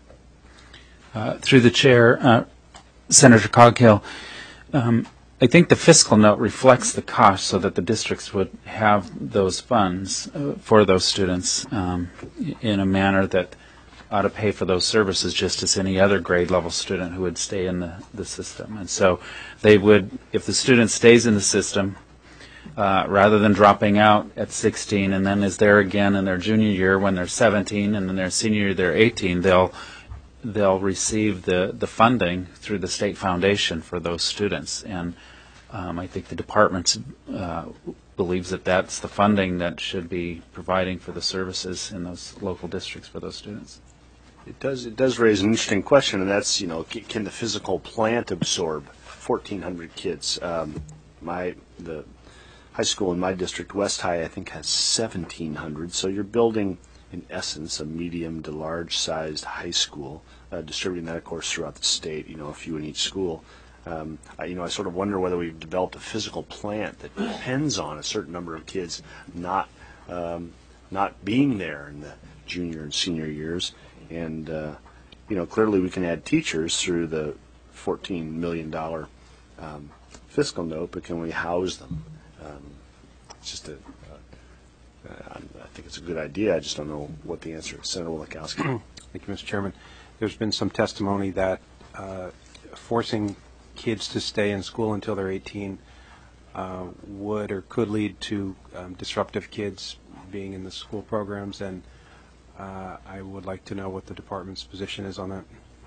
Uh, through the chair, uh, Senator Coghill, um, I think the fiscal note reflects the cost so that the districts would have those funds uh, for those students um, in a manner that ought to pay for those services just as any other grade level student who would stay in the, the system. And so they would, if the student stays in the system, uh, rather than dropping out at sixteen and then is there again in their junior year when they're seventeen and then their senior year they're eighteen, they'll they'll receive the, the funding through the state foundation for those students. And um, I think the department uh, believes that that's the funding that should be providing for the services in those local districts for those students. It does. It does raise an interesting question, and that's, you know, c- can the physical plant absorb fourteen hundred kids? Um, my the high school in my district, West High, I think has seventeen hundred. So you're building, in essence, a medium to large-sized high school, uh, distributing that, of course, throughout the state. You know, a few in each school. Um, I, you know, I sort of wonder whether we've developed a physical plant that depends on a certain number of kids not um, not being there in the junior and senior years. And, uh, you know, clearly we can add teachers through the fourteen million dollars um, fiscal note, but can we house them? Um, it's just a, uh, I think it's a good idea. I just don't know what the answer is. Senator Wielechowski. Thank you, Mister Chairman. There's been some testimony that uh, forcing kids to stay in school until they're eighteen uh, would or could lead to um, disruptive kids being in the school programs, and Uh, I would like to know what the department's position is on that.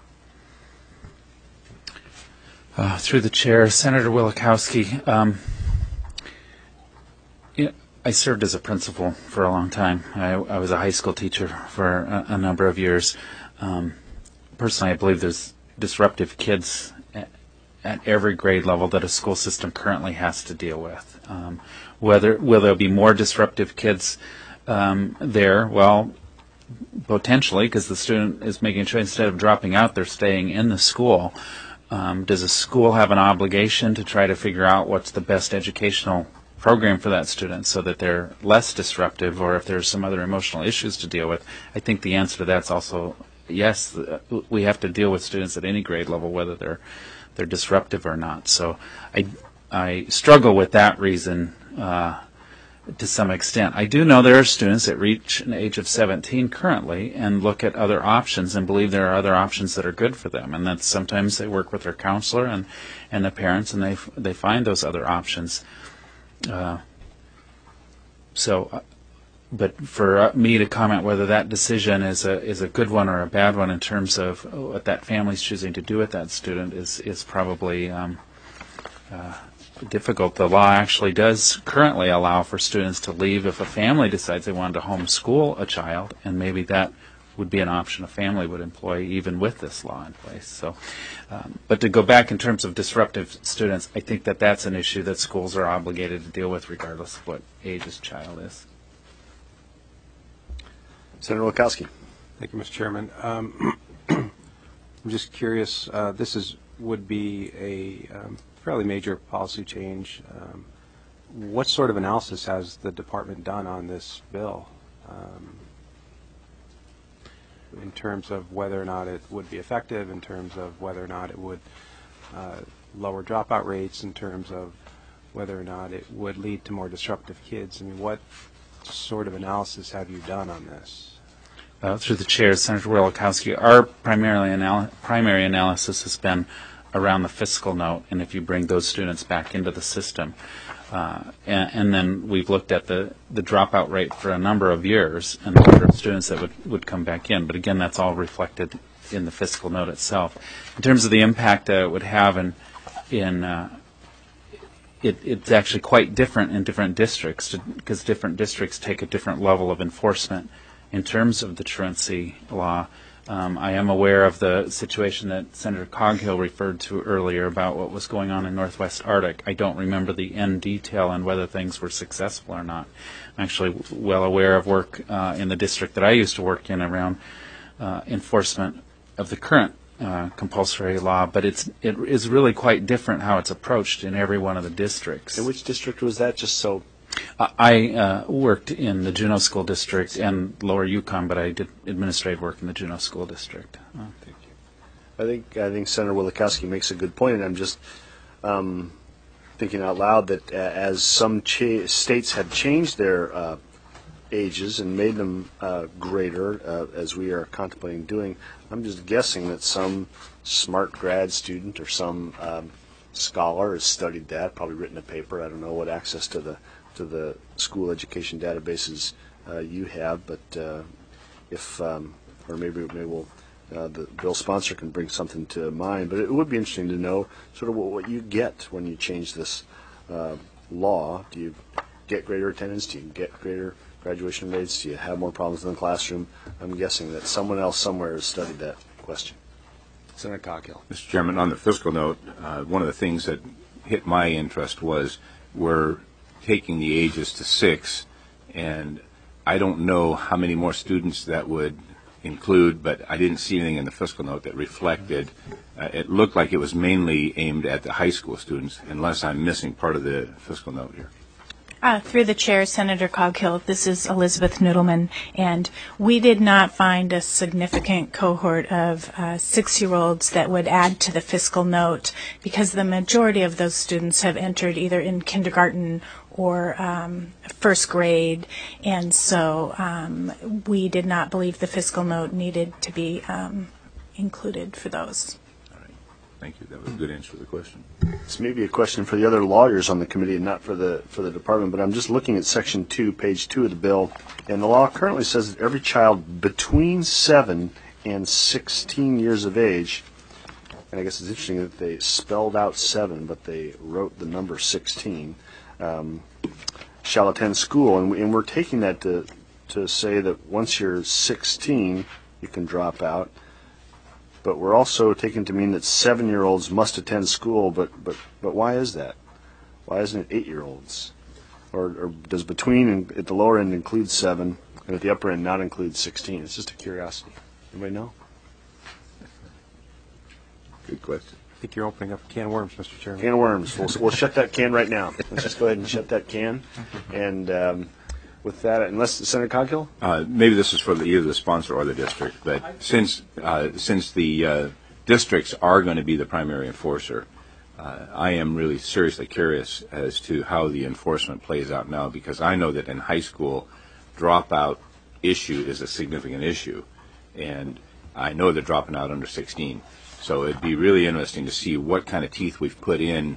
Uh, through the chair, Senator Wielechowski, um, you know, I served as a principal for a long time. I, I was a high school teacher for a, a number of years. Um, personally, I believe there's disruptive kids at, at every grade level that a school system currently has to deal with. Um, whether will there be more disruptive kids um, there? Well, potentially, because the student is making a choice. Instead of dropping out, they're staying in the school. Um, does a school have an obligation to try to figure out what's the best educational program for that student so that they're less disruptive, or if there's some other emotional issues to deal with? I think the answer to that's also yes. We have to deal with students at any grade level, whether they're they're disruptive or not. So I I struggle with that reason Uh, to some extent. I do know there are students that reach an age of seventeen currently and look at other options and believe there are other options that are good for them, and that sometimes they work with their counselor and, and the parents, and they they find those other options. Uh, so, uh, but for uh, me to comment whether that decision is a is a good one or a bad one in terms of what that family's choosing to do with that student is is probably um, uh, difficult. The law actually does currently allow for students to leave if a family decides they wanted to homeschool a child, and maybe that would be an option a family would employ even with this law in place. So, um, but to go back in terms of disruptive students, I think that that's an issue that schools are obligated to deal with regardless of what age his child is. Senator Wielechowski. Thank you, Mister Chairman. Um, I'm just curious, uh, this is would be a um, fairly major policy change. Um, what sort of analysis has the department done on this bill um, in terms of whether or not it would be effective, in terms of whether or not it would uh, lower dropout rates, in terms of whether or not it would lead to more disruptive kids? I mean, what sort of analysis have you done on this? Uh, through the chair, Senator Wielechowski, our primarily anal- primary analysis has been around the fiscal note, and if you bring those students back into the system. Uh, and, and then we've looked at the, the dropout rate for a number of years and the number of students that would, would come back in. But again, that's all reflected in the fiscal note itself. In terms of the impact that it would have in, in uh, it, it's actually quite different in different districts, because different districts take a different level of enforcement in terms of the truancy law. Um, I am aware of the situation that Senator Coghill referred to earlier about what was going on in Northwest Arctic. I don't remember the end detail on whether things were successful or not. I'm actually well aware of work uh, in the district that I used to work in around uh, enforcement of the current uh, compulsory law, but it's it is really quite different how it's approached in every one of the districts. And which district was that, just so? Uh, I uh, worked in the Juneau School District and Lower Yukon, but I did administrative work in the Juneau School District. Oh. Thank you. I think I think Senator Wielechowski makes a good point, and I'm just um, thinking out loud that uh, as some cha- states have changed their uh, ages and made them uh, greater, uh, as we are contemplating doing, I'm just guessing that some smart grad student or some um, scholar has studied that, probably written a paper. I don't know what access to the to the school education databases uh, you have, but uh, if um, or maybe maybe we'll uh, the bill sponsor can bring something to mind, but it would be interesting to know sort of what, what you get when you change this uh, law. Do you get greater attendance? Do you get greater graduation rates? Do you have more problems in the classroom? I'm guessing that someone else somewhere has studied that question. Senator Coghill. Mister Chairman, on the fiscal note, uh, one of the things that hit my interest was we're taking the ages to six, and I don't know how many more students that would include, but I didn't see anything in the fiscal note that reflected. Uh, it looked like it was mainly aimed at the high school students, unless I'm missing part of the fiscal note here. Uh, through the chair, Senator Coghill, this is Elizabeth Noodleman, and we did not find a significant cohort of uh, six-year-olds that would add to the fiscal note because the majority of those students have entered either in kindergarten or um, first grade, and so um, we did not believe the fiscal note needed to be um, included for those. Thank you. That was a good answer to the question. This may be a question for the other lawyers on the committee and not for the for the department, but I'm just looking at section two, page two of the bill, and the law currently says that every child between seven and sixteen years of age, and I guess it's interesting that they spelled out seven, but they wrote the number sixteen, um, shall attend school, and, we, and we're taking that to to say that once you're sixteen, you can drop out. But we're also taking to mean that seven-year-olds must attend school, but, but, but why is that? Why isn't it eight-year-olds? Or, or does between and at the lower end include seven, and at the upper end not include sixteen? It's just a curiosity. Anybody know? Good question. I think you're opening up a can of worms, Mister Chairman. Can of worms. We'll, we'll shut that can right now. Let's just go ahead and shut that can. And um, with that, unless Senator Coghill? Uh, maybe this is for the, either the sponsor or the district, but since uh, since the uh, districts are going to be the primary enforcer, uh, I am really seriously curious as to how the enforcement plays out now, because I know that in high school, dropout issue is a significant issue, and I know they're dropping out under sixteen. So it'd be really interesting to see what kind of teeth we've put in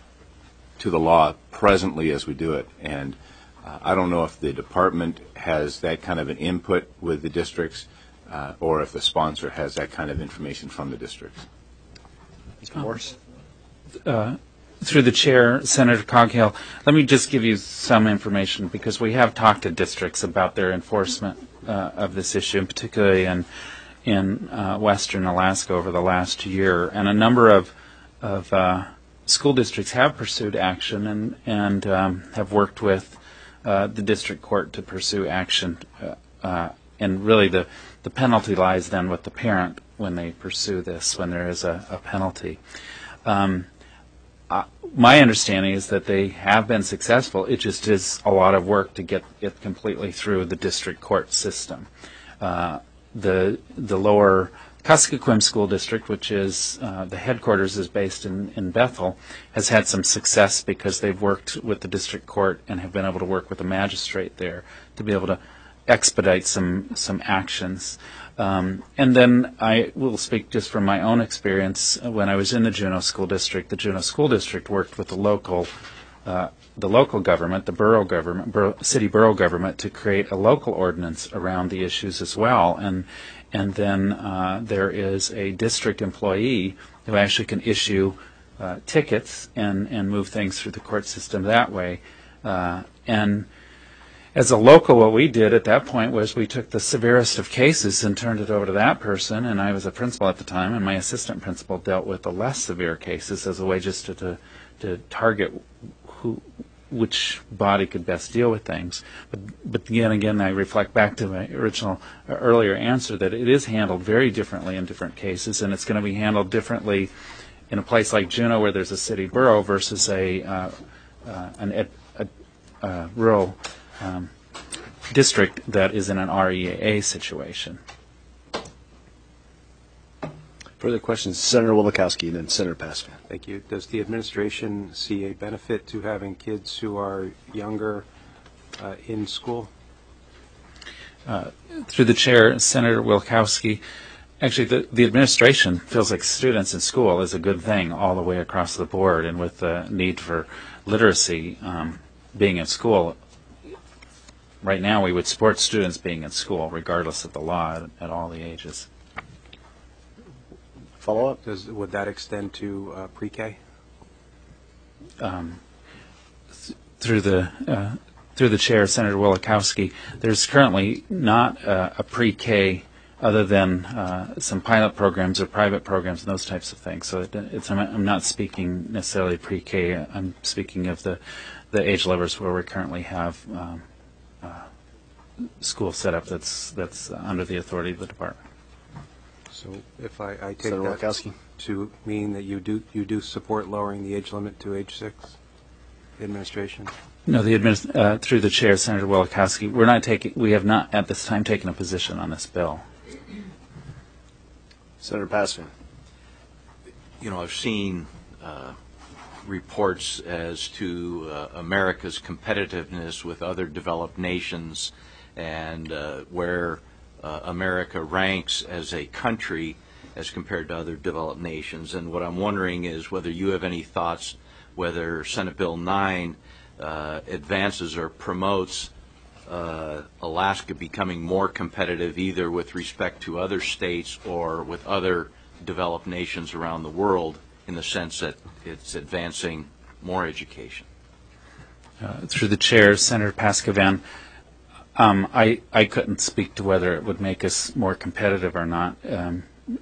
to the law presently as we do it. And Uh, I don't know if the department has that kind of an input with the districts uh, or if the sponsor has that kind of information from the districts. Mister Morse? Uh, through the chair, Senator Coghill, let me just give you some information, because we have talked to districts about their enforcement uh, of this issue, and particularly in, in uh, western Alaska over the last year. And a number of, of uh, school districts have pursued action and, and um, have worked with Uh, the district court to pursue action, uh, uh, and really the, the penalty lies then with the parent when they pursue this, when there is a, a penalty. Um, uh, my understanding is that they have been successful. It just is a lot of work to get it completely through the district court system. Uh, the the lower Kuskokwim School District, which is uh, the headquarters is based in, in Bethel, has had some success because they've worked with the district court and have been able to work with the magistrate there to be able to expedite some some actions. Um, and then I will speak just from my own experience. When I was in the Juneau School District, the Juneau School District worked with the local uh, the local government, the borough government, borough, city borough government, to create a local ordinance around the issues as well. And And then uh, there is a district employee who actually can issue uh, tickets and, and move things through the court system that way. Uh, and as a local, what we did at that point was we took the severest of cases and turned it over to that person. And I was a principal at the time, and my assistant principal dealt with the less severe cases as a way just to, to, to target who which body could best deal with things. But, but again, again, I reflect back to my original uh, earlier answer that it is handled very differently in different cases, and it's going to be handled differently in a place like Juneau where there's a city borough versus a uh, uh, an ed, a, a rural um, district that is in an R E A A situation. Further questions? Senator Wielechowski, then Senator Pascal. Thank you. Does the administration see a benefit to having kids who are younger uh, in school? Uh, through the chair, Senator Wielechowski, actually the, the administration feels like students in school is a good thing all the way across the board, and with the need for literacy um, being in school, right now we would support students being in school regardless of the law at, at all the ages. follow-up? Does, would that extend to uh, pre-K? Um, th- through the uh, through the chair, Senator Wielechowski, there's currently not uh, a pre-K other than uh, some pilot programs or private programs and those types of things. So it, it's I'm, I'm not speaking necessarily pre-K. I'm speaking of the the age levels where we currently have um, uh, school setup that's that's under the authority of the department. So if I, I take Senator that Wielechowski. to mean that you do you do support lowering the age limit to age six, the administration? No, the admin, uh, through the chair, Senator Wielechowski, we're not taking. We have not at this time taken a position on this bill. Senator Paskin. You know, I've seen uh, reports as to uh, America's competitiveness with other developed nations and uh, where uh, America ranks as a country as compared to other developed nations. And what I'm wondering is whether you have any thoughts whether Senate Bill nine uh, advances or promotes uh, Alaska becoming more competitive either with respect to other states or with other developed nations around the world in the sense that it's advancing more education. Uh, through the chair, Senator Paskivan, um, I, I couldn't speak to whether it would make us more competitive or not. Um,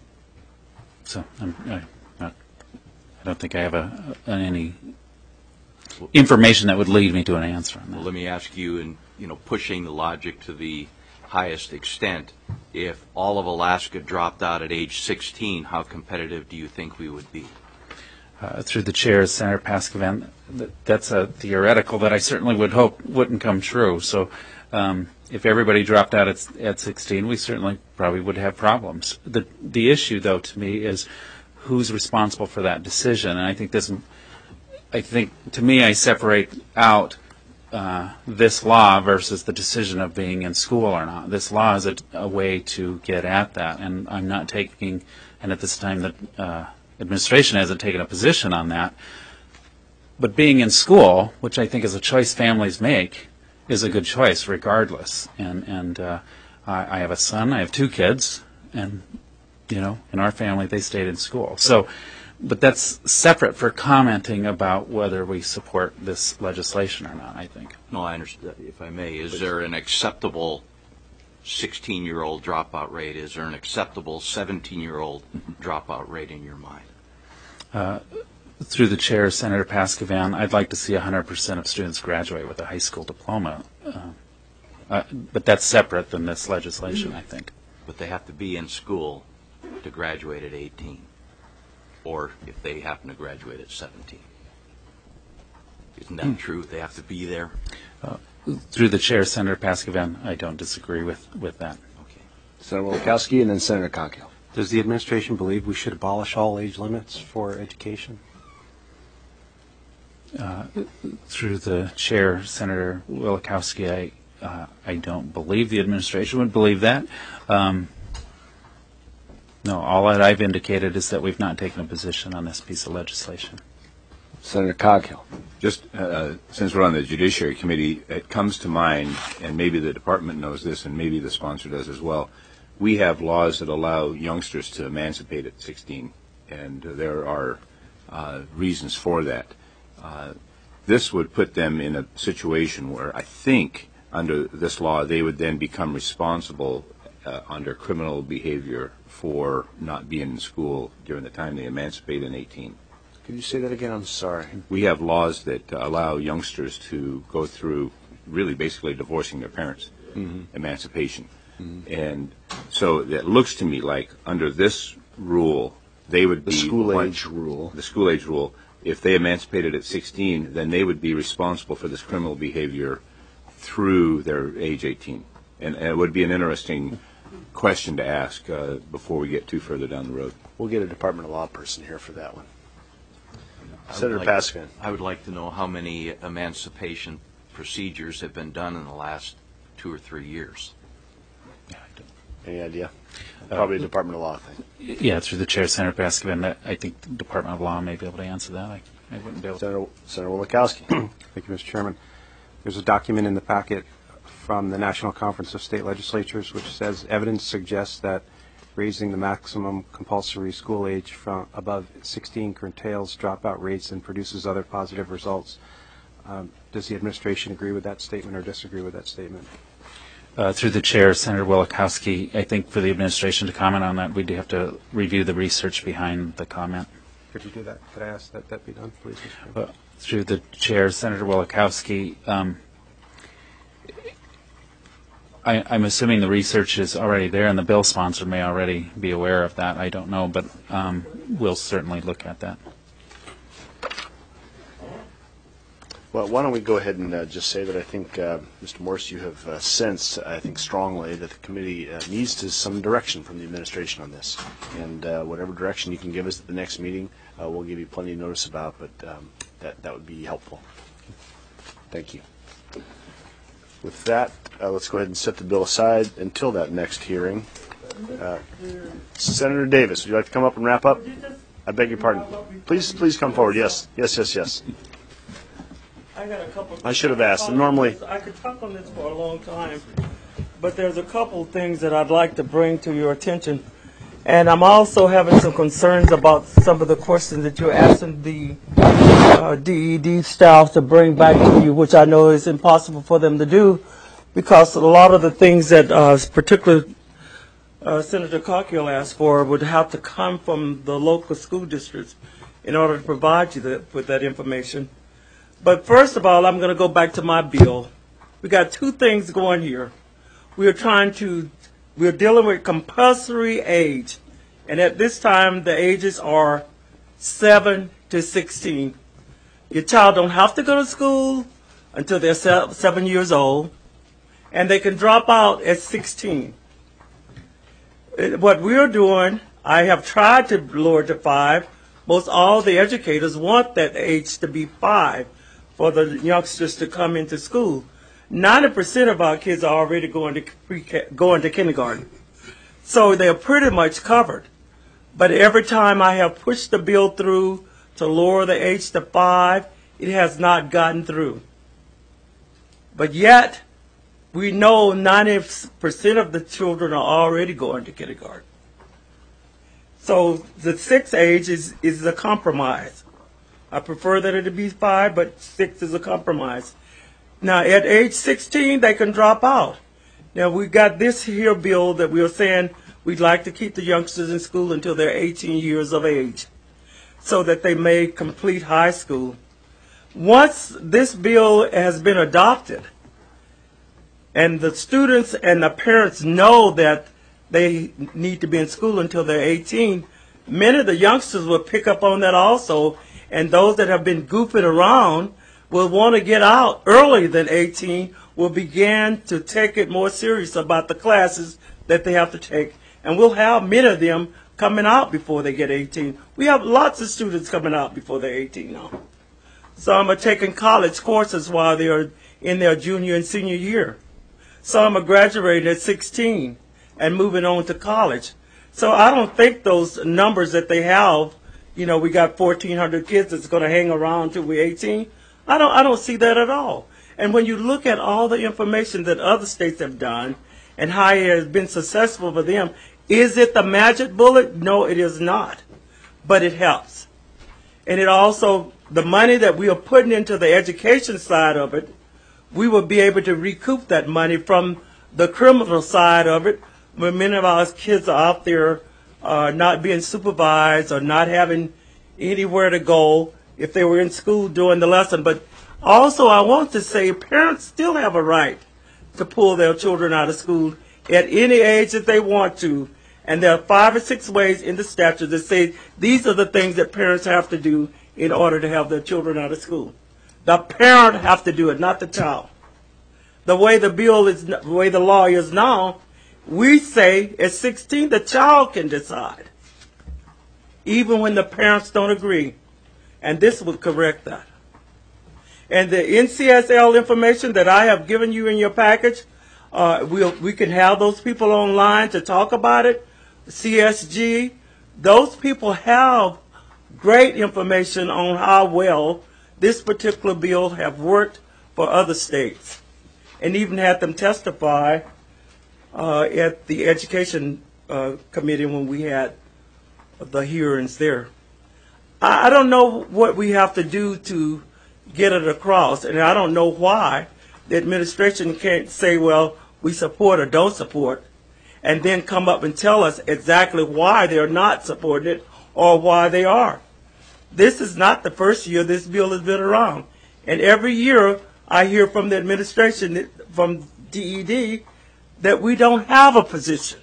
so I'm, I, not, I don't think I have a, a, any information that would lead me to an answer on that. Well, let me ask you, in you know, pushing the logic to the highest extent, if all of Alaska dropped out at age sixteen, how competitive do you think we would be? Uh, through the chair, Senator Paskivan, th- that's a theoretical that I certainly would hope wouldn't come true. So um, if everybody dropped out at, at sixteen, we certainly probably would have problems. The the issue, though, to me is who's responsible for that decision. And I think this, I think, to me, I separate out uh, this law versus the decision of being in school or not. This law is a, a way to get at that, and I'm not taking, and at this time that uh, administration hasn't taken a position on that. But being in school, which I think is a choice families make, is a good choice regardless. And and uh, I, I have a son, I have two kids, and you know, in our family they stayed in school. So, but that's separate for commenting about whether we support this legislation or not, I think. No, I understand. If I may, is there an acceptable sixteen-year-old dropout rate? Is there an acceptable seventeen-year-old dropout rate in your mind? Uh, through the chair, Senator Paskivan, I'd like to see one hundred percent of students graduate with a high school diploma. Uh, uh, but that's separate than this legislation, I think. But they have to be in school to graduate at eighteen, or if they happen to graduate at seventeen. Isn't that true? They have to be there? Uh, through the chair, Senator Paskivan, I don't disagree with, with that. Okay. Senator Wielechowski and then Senator Coghill. Does the administration believe we should abolish all age limits for education? Uh, through the chair, Senator Wielechowski, I uh, I don't believe the administration would believe that. Um, no, all that I've indicated is that we've not taken a position on this piece of legislation. Senator Coghill. Just uh, since we're on the Judiciary Committee, it comes to mind, and maybe the department knows this, and maybe the sponsor does as well. We have laws that allow youngsters to emancipate at sixteen, and there are uh, reasons for that. Uh, this would put them in a situation where I think under this law they would then become responsible uh, under criminal behavior for not being in school during the time they emancipate in eighteen. Could you say that again? I'm sorry. We have laws that uh, allow youngsters to go through really basically divorcing their parents, mm-hmm. emancipation. Mm-hmm. And so it looks to me like under this rule, they would the be... The school one, age rule. The school age rule. If they emancipated at sixteen, then they would be responsible for this criminal behavior through their age eighteen. And, and it would be an interesting question to ask uh, before we get too further down the road. We'll get a Department of Law person here for that one. Senator like, Paskivan. I would like to know how many emancipation procedures have been done in the last two or three years. Any idea? Probably a Department of Law thing. Yeah, through the chair, Senator Paskivan, I think the Department of Law may be able to answer that. I, I wouldn't be able to. Senator, Senator Wielechowski. Thank you, Mister Chairman. There's a document in the packet from the National Conference of State Legislatures which says evidence suggests that raising the maximum compulsory school age from above sixteen curtails dropout rates and produces other positive results. Um, does the administration agree with that statement or disagree with that statement? Uh, through the chair, Senator Wielechowski, I think for the administration to comment on that, we'd have to review the research behind the comment. Could you do that? Could I ask that that be done, please, Mister Uh, through the chair, Senator Wielechowski, um, I, I'm assuming the research is already there, and the bill sponsor may already be aware of that. I don't know, but um, we'll certainly look at that. Well, why don't we go ahead and uh, just say that I think, uh, Mister Morse, you have uh, sensed, I think strongly, that the committee uh, needs to some direction from the administration on this. And uh, whatever direction you can give us at the next meeting, uh, we'll give you plenty of notice about, but um, that, that would be helpful. Thank you. With that, uh, let's go ahead and set the bill aside until that next hearing. Uh, Senator Davis, would you like to come up and wrap up? I beg your pardon. Please, please come forward. Yes, yes, yes, yes. I got a couple. I should have asked. Normally, I could talk on this for a long time, but there's a couple things that I'd like to bring to your attention, and I'm also having some concerns about some of the questions that you're asking the uh, D E D staff to bring back to you, which I know is impossible for them to do, because a lot of the things that, uh, particularly uh, Senator Coghill asked for, would have to come from the local school districts in order to provide you the, with that information. But first of all, I'm going to go back to my bill. We got two things going here. We are trying to, we're dealing with compulsory age. And at this time, the ages are seven to sixteen. Your child don't have to go to school until they're seven years old. And they can drop out at sixteen. What we're doing, I have tried to lower it to five. Most all the educators want that age to be five for the youngsters to come into school. ninety percent of our kids are already going to pre going to kindergarten. So they're pretty much covered. But every time I have pushed the bill through to lower the age to five, it has not gotten through. But yet, we know ninety percent of the children are already going to kindergarten. So the six age is, is a compromise. I prefer that it be five, but six is a compromise. Now, at age sixteen, they can drop out. Now, we got this here bill that we are saying we'd like to keep the youngsters in school until they're eighteen years of age so that they may complete high school. Once this bill has been adopted and the students and the parents know that they need to be in school until they're eighteen, many of the youngsters will pick up on that also. And those that have been goofing around will want to get out earlier than eighteen, will begin to take it more serious about the classes that they have to take. And we'll have many of them coming out before they get eighteen. We have lots of students coming out before they're eighteen now. Some are taking college courses while they're in their junior and senior year. Some are graduating at sixteen and moving on to college. So I don't think those numbers that they have, you know, we got fourteen hundred kids that's going to hang around till we're eighteen. I don't, I don't see that at all. And when you look at all the information that other states have done and how it has been successful for them, is it the magic bullet? No, it is not. But it helps. And it also, the money that we are putting into the education side of it, we will be able to recoup that money from the criminal side of it, when many of our kids are out there uh, not being supervised or not having anywhere to go if they were in school during the lesson. But also I want to say parents still have a right to pull their children out of school at any age that they want to. And there are five or six ways in the statute that say these are the things that parents have to do in order to have their children out of school. The parent have to do it, not the child. The way the bill is, the way the law is now, we say at sixteen the child can decide, even when the parents don't agree. And this would correct that. And the N C S L information that I have given you in your package, uh, we'll, we can have those people online to talk about it. C S G, those people have great information on how well this particular bill have worked for other states, and even had them testify uh, at the education uh, Committee when we had the hearings there. I, I don't know what we have to do to get it across, and I don't know why the administration can't say, well, we support or don't support, and then come up and tell us exactly why they're not supporting it or why they are. This is not the first year this bill has been around. And every year I hear from the administration, that, from D E D, that we don't have a position.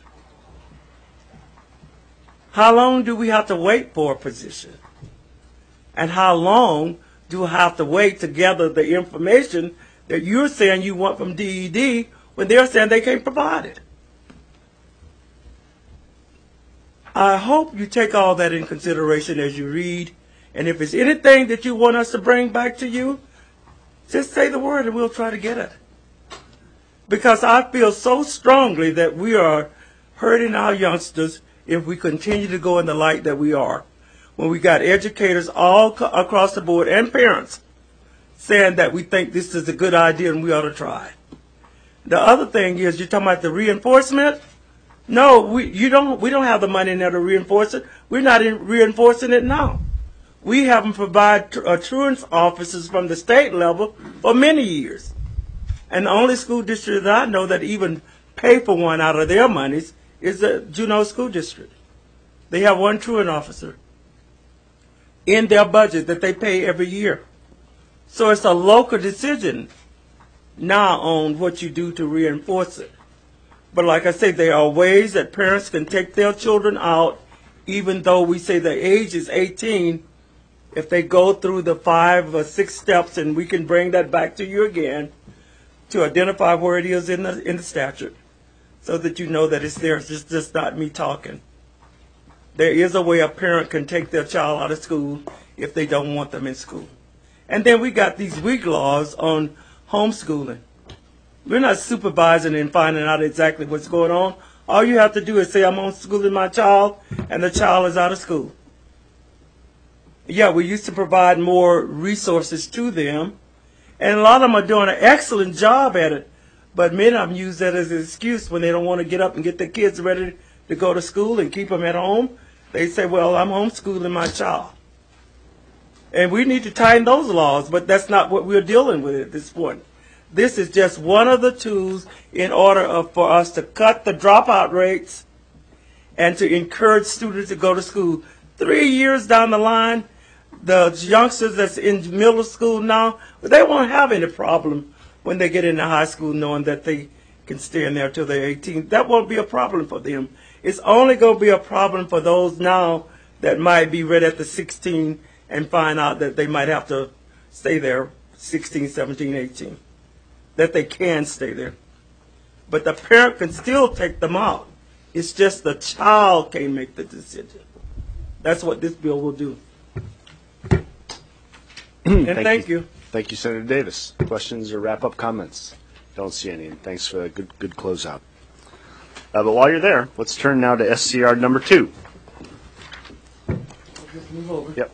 How long do we have to wait for a position? And how long do we have to wait to gather the information that you're saying you want from D E D when they're saying they can't provide it? I hope you take all that in consideration as you read. And if it's anything that you want us to bring back to you, just say the word and we'll try to get it. Because I feel so strongly that we are hurting our youngsters if we continue to go in the light that we are. When we got educators all co- across the board and parents saying that we think this is a good idea and we ought to try. The other thing is, you're talking about the reinforcement. No, we you don't. We don't have the money in there to reinforce it. We're not in, reinforcing it now. We haven't provided tr- uh, truant's officers from the state level for many years. And the only school district that I know that even pay for one out of their monies is the Juneau School District. They have one truant officer in their budget that they pay every year. So it's a local decision now on what you do to reinforce it. But like I say, there are ways that parents can take their children out, even though we say the age is eighteen. If they go through the five or six steps, and we can bring that back to you again to identify where it is in the in the statute, so that you know that it's there. It's just, just not me talking. There is a way a parent can take their child out of school if they don't want them in school. And then we got these weak laws on homeschooling. We're not supervising and finding out exactly what's going on. All you have to do is say, I'm homeschooling my child, and the child is out of school. Yeah, we used to provide more resources to them, and a lot of them are doing an excellent job at it, but many of them use that as an excuse when they don't want to get up and get their kids ready to go to school and keep them at home. They say, well, I'm homeschooling my child. And we need to tighten those laws, but that's not what we're dealing with at this point. This is just one of the tools in order of, for us to cut the dropout rates and to encourage students to go to school. Three years down the line, the youngsters that's in middle school now, they won't have any problem when they get into high school knowing that they can stay in there till they're eighteen. That won't be a problem for them. It's only going to be a problem for those now that might be ready at the sixteen and find out that they might have to stay there sixteen, seventeen, eighteen. That they can stay there. But the parent can still take them out. It's just the child can't make the decision. That's what this bill will do. And thank, thank you. you. Thank you, Senator Davis. Questions or wrap-up comments? Don't see any. And thanks for a good, good closeout. Uh, but while you're there, let's turn now to S C R number two. Just move over. Yep.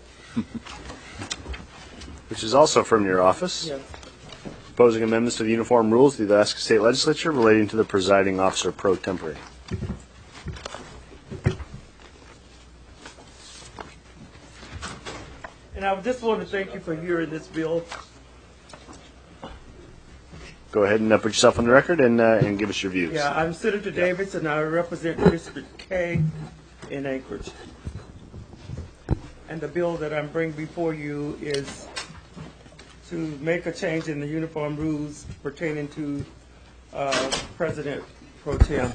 Which is also from your office. Yes. Proposing amendments to the uniform rules of the Alaska State Legislature relating to the presiding officer pro tempore. And I just want to thank you for hearing this bill. Go ahead and uh, put yourself on the record and uh, and give us your views. Yeah, I'm Senator Davis, and I represent District K in Anchorage. And the bill that I'm bringing before you is to make a change in the uniform rules pertaining to uh, President Pro Tem.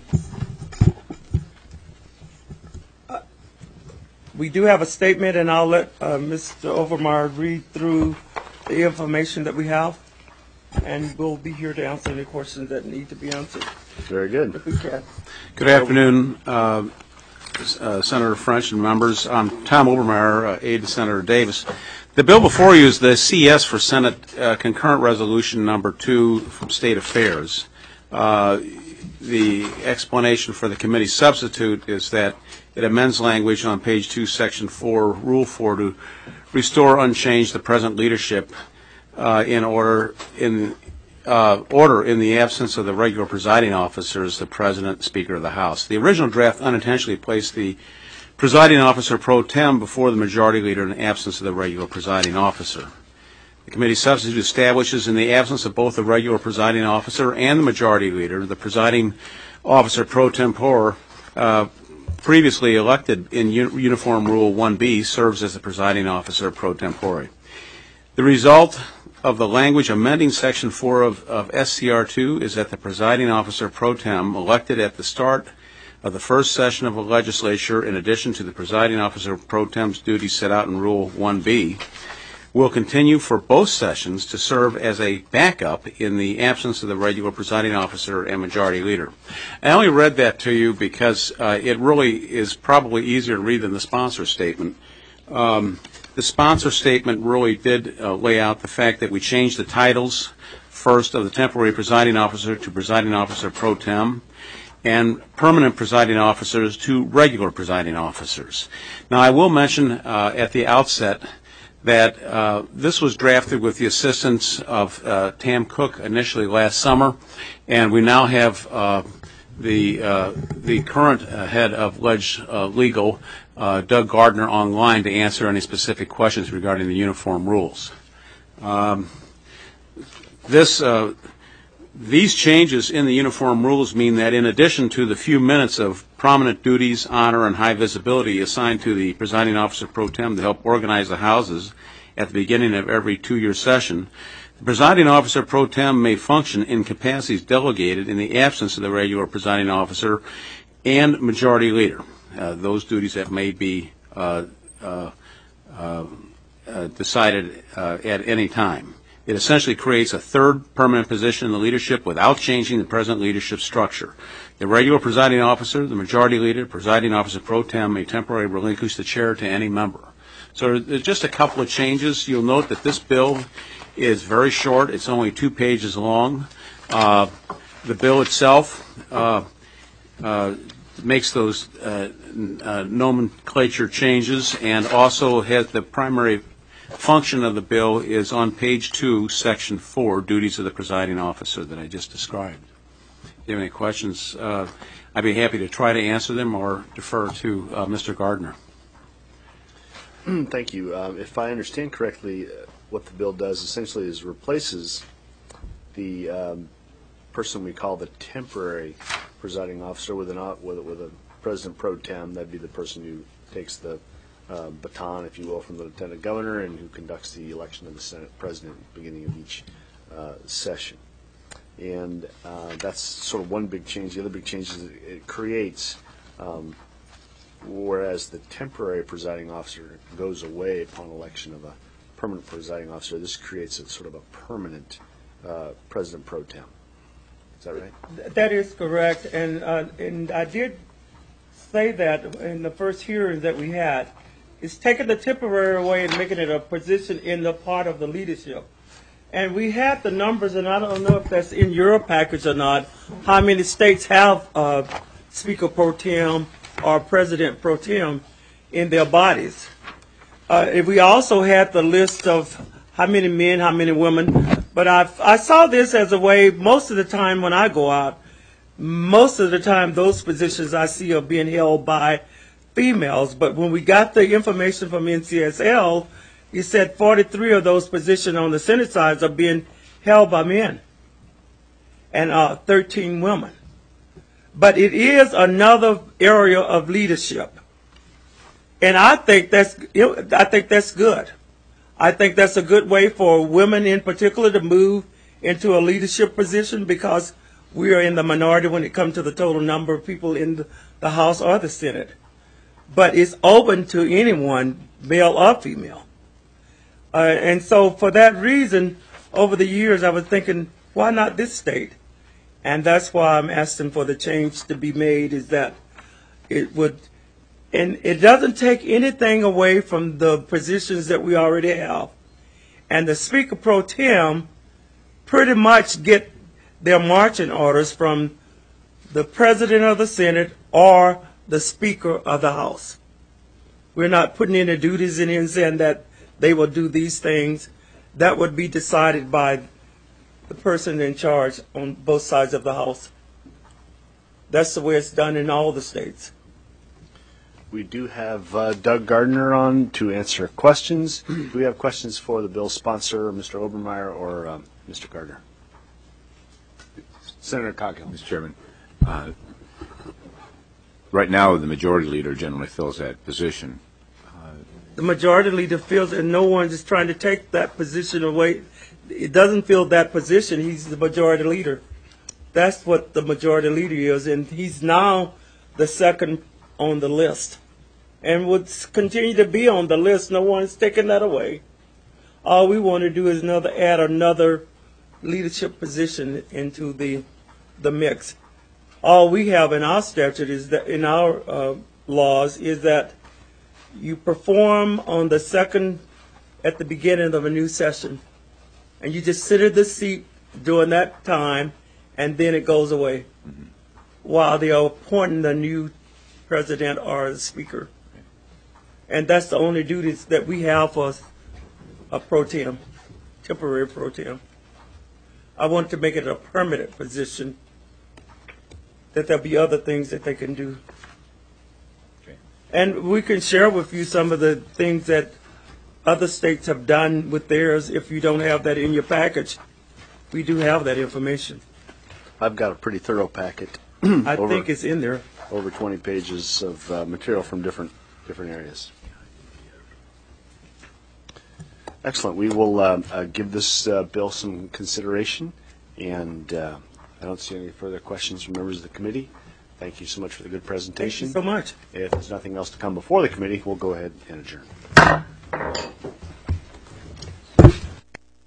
Uh, we do have a statement, and I'll let uh, Mister Overmyer read through the information that we have, and we'll be here to answer any questions that need to be answered. Very good. If we can. Good afternoon, uh, uh, Senator French and members. I'm Tom Obermeyer, uh, aide to Senator Davis. The bill before you is the C S for Senate uh, Concurrent Resolution Number Two from State Affairs. Uh, the explanation for the committee substitute is that it amends language on page two, section four, rule four, to restore unchanged the present leadership uh, in order in uh, order in the absence of the regular presiding officer as the President, Speaker of the House. The original draft unintentionally placed the presiding officer pro tem before the majority leader in the absence of the regular presiding officer. The committee substitute establishes in the absence of both the regular presiding officer and the majority leader, the presiding officer pro tempore, uh, previously elected in U- Uniform Rule one B, serves as the presiding officer pro tempore. The result of the language amending Section four of, of S C R two is that the presiding officer pro tem, elected at the start of the first session of a legislature, in addition to the presiding officer pro tem's duties set out in Rule one B, will continue for both sessions to serve as a backup in the absence of the regular presiding officer and majority leader. I only read that to you because uh, it really is probably easier to read than the sponsor statement. Um, the sponsor statement really did uh, lay out the fact that we changed the titles, first of the temporary presiding officer to presiding officer pro tem, and permanent presiding officers to regular presiding officers. Now, I will mention uh, at the outset that uh, this was drafted with the assistance of uh, Tam Cook initially last summer, and we now have uh, the uh, the current uh, head of Ledge uh, Legal, uh, Doug Gardner, online to answer any specific questions regarding the uniform rules. Um, this uh, These changes in the uniform rules mean that in addition to the few minutes of prominent duties, honor, and high visibility assigned to the presiding officer pro tem to help organize the houses at the beginning of every two-year session, the presiding officer pro tem may function in capacities delegated in the absence of the regular presiding officer and majority leader, uh, those duties that may be uh, uh, uh, uh, decided uh, at any time. It essentially creates a third permanent position in the leadership without changing the present leadership structure. The regular presiding officer, the majority leader, presiding officer pro tem may temporarily relinquish the chair to any member. So there's just a couple of changes. You'll note that this bill is very short. It's only two pages long. Uh, the bill itself uh, uh, makes those uh, uh, nomenclature changes and also has the primary function of the bill is on page two, section four, duties of the presiding officer that I just described. If you have any questions, uh, I'd be happy to try to answer them or defer to uh, Mister Gardner. Thank you. Um, if I understand correctly, uh, what the bill does essentially is replaces the um, person we call the temporary presiding officer with, an, with, with a president pro tem. That'd be the person who takes the Uh, baton, if you will, from the lieutenant governor and who conducts the election of the Senate president at the beginning of each uh, session. And uh, that's sort of one big change. The other big change is it creates, um, whereas the temporary presiding officer goes away upon election of a permanent presiding officer, this creates a sort of a permanent uh, president pro tem. Is that right? That is correct. And, uh, and I did say that in the first hearing that we had. It's taking the temporary away and making it a position in the part of the leadership. And we had the numbers, and I don't know if that's in your package or not, how many states have uh, Speaker pro tem or President pro tem in their bodies. Uh, if we also had the list of how many men, how many women. But I, I saw this as a way, most of the time when I go out, most of the time those positions I see are being held by females, but when we got the information from N C S L, it said forty-three of those positions on the Senate side are being held by men and uh, thirteen women. But it is another area of leadership, and I think that's I think that's good. I think that's a good way for women in particular to move into a leadership position because we are in the minority when it comes to the total number of people in the House or the Senate. But it's open to anyone, male or female. Uh, and so for that reason, over the years, I was thinking, why not this state? And that's why I'm asking for the change to be made, is that it would, and it doesn't take anything away from the positions that we already have. And the Speaker pro tem pretty much get their marching orders from the President of the Senate or the Speaker of the House. We're not putting any duties in here and saying that they will do these things. That would be decided by the person in charge on both sides of the House. That's the way it's done in all the states. We do have uh, Doug Gardner on to answer questions. Do we have questions for the bill's sponsor, Mister Obermeyer, or um, Mister Gardner? Senator Coghill. Mister Chairman, uh, right now the majority leader generally fills that position. The majority leader feels that no one is trying to take that position away. It doesn't fill that position. He's the majority leader. That's what the majority leader is, and he's now the second on the list, and would continue to be on the list. No one's taking that away. All we want to do is another add another leadership position into the the mix. All we have in our statute is that in our uh, laws is that you perform on the second at the beginning of a new session, and you just sit in the seat during that time, and then it goes away mm-hmm. while they are appointing the new president or the speaker. And that's the only duties that we have for a pro tem, temporary pro tem. I want to make it a permanent position, that there'll be other things that they can do. And we can share with you some of the things that other states have done with theirs. If you don't have that in your package, we do have that information. I've got a pretty thorough packet. I over, think it's in there. Over twenty pages of uh, material from different different areas. Excellent. We will uh, uh, give this uh, bill some consideration, and uh, I don't see any further questions from members of the committee. Thank you so much for the good presentation. Thank you so much. If there's nothing else to come before the committee, we'll go ahead and adjourn.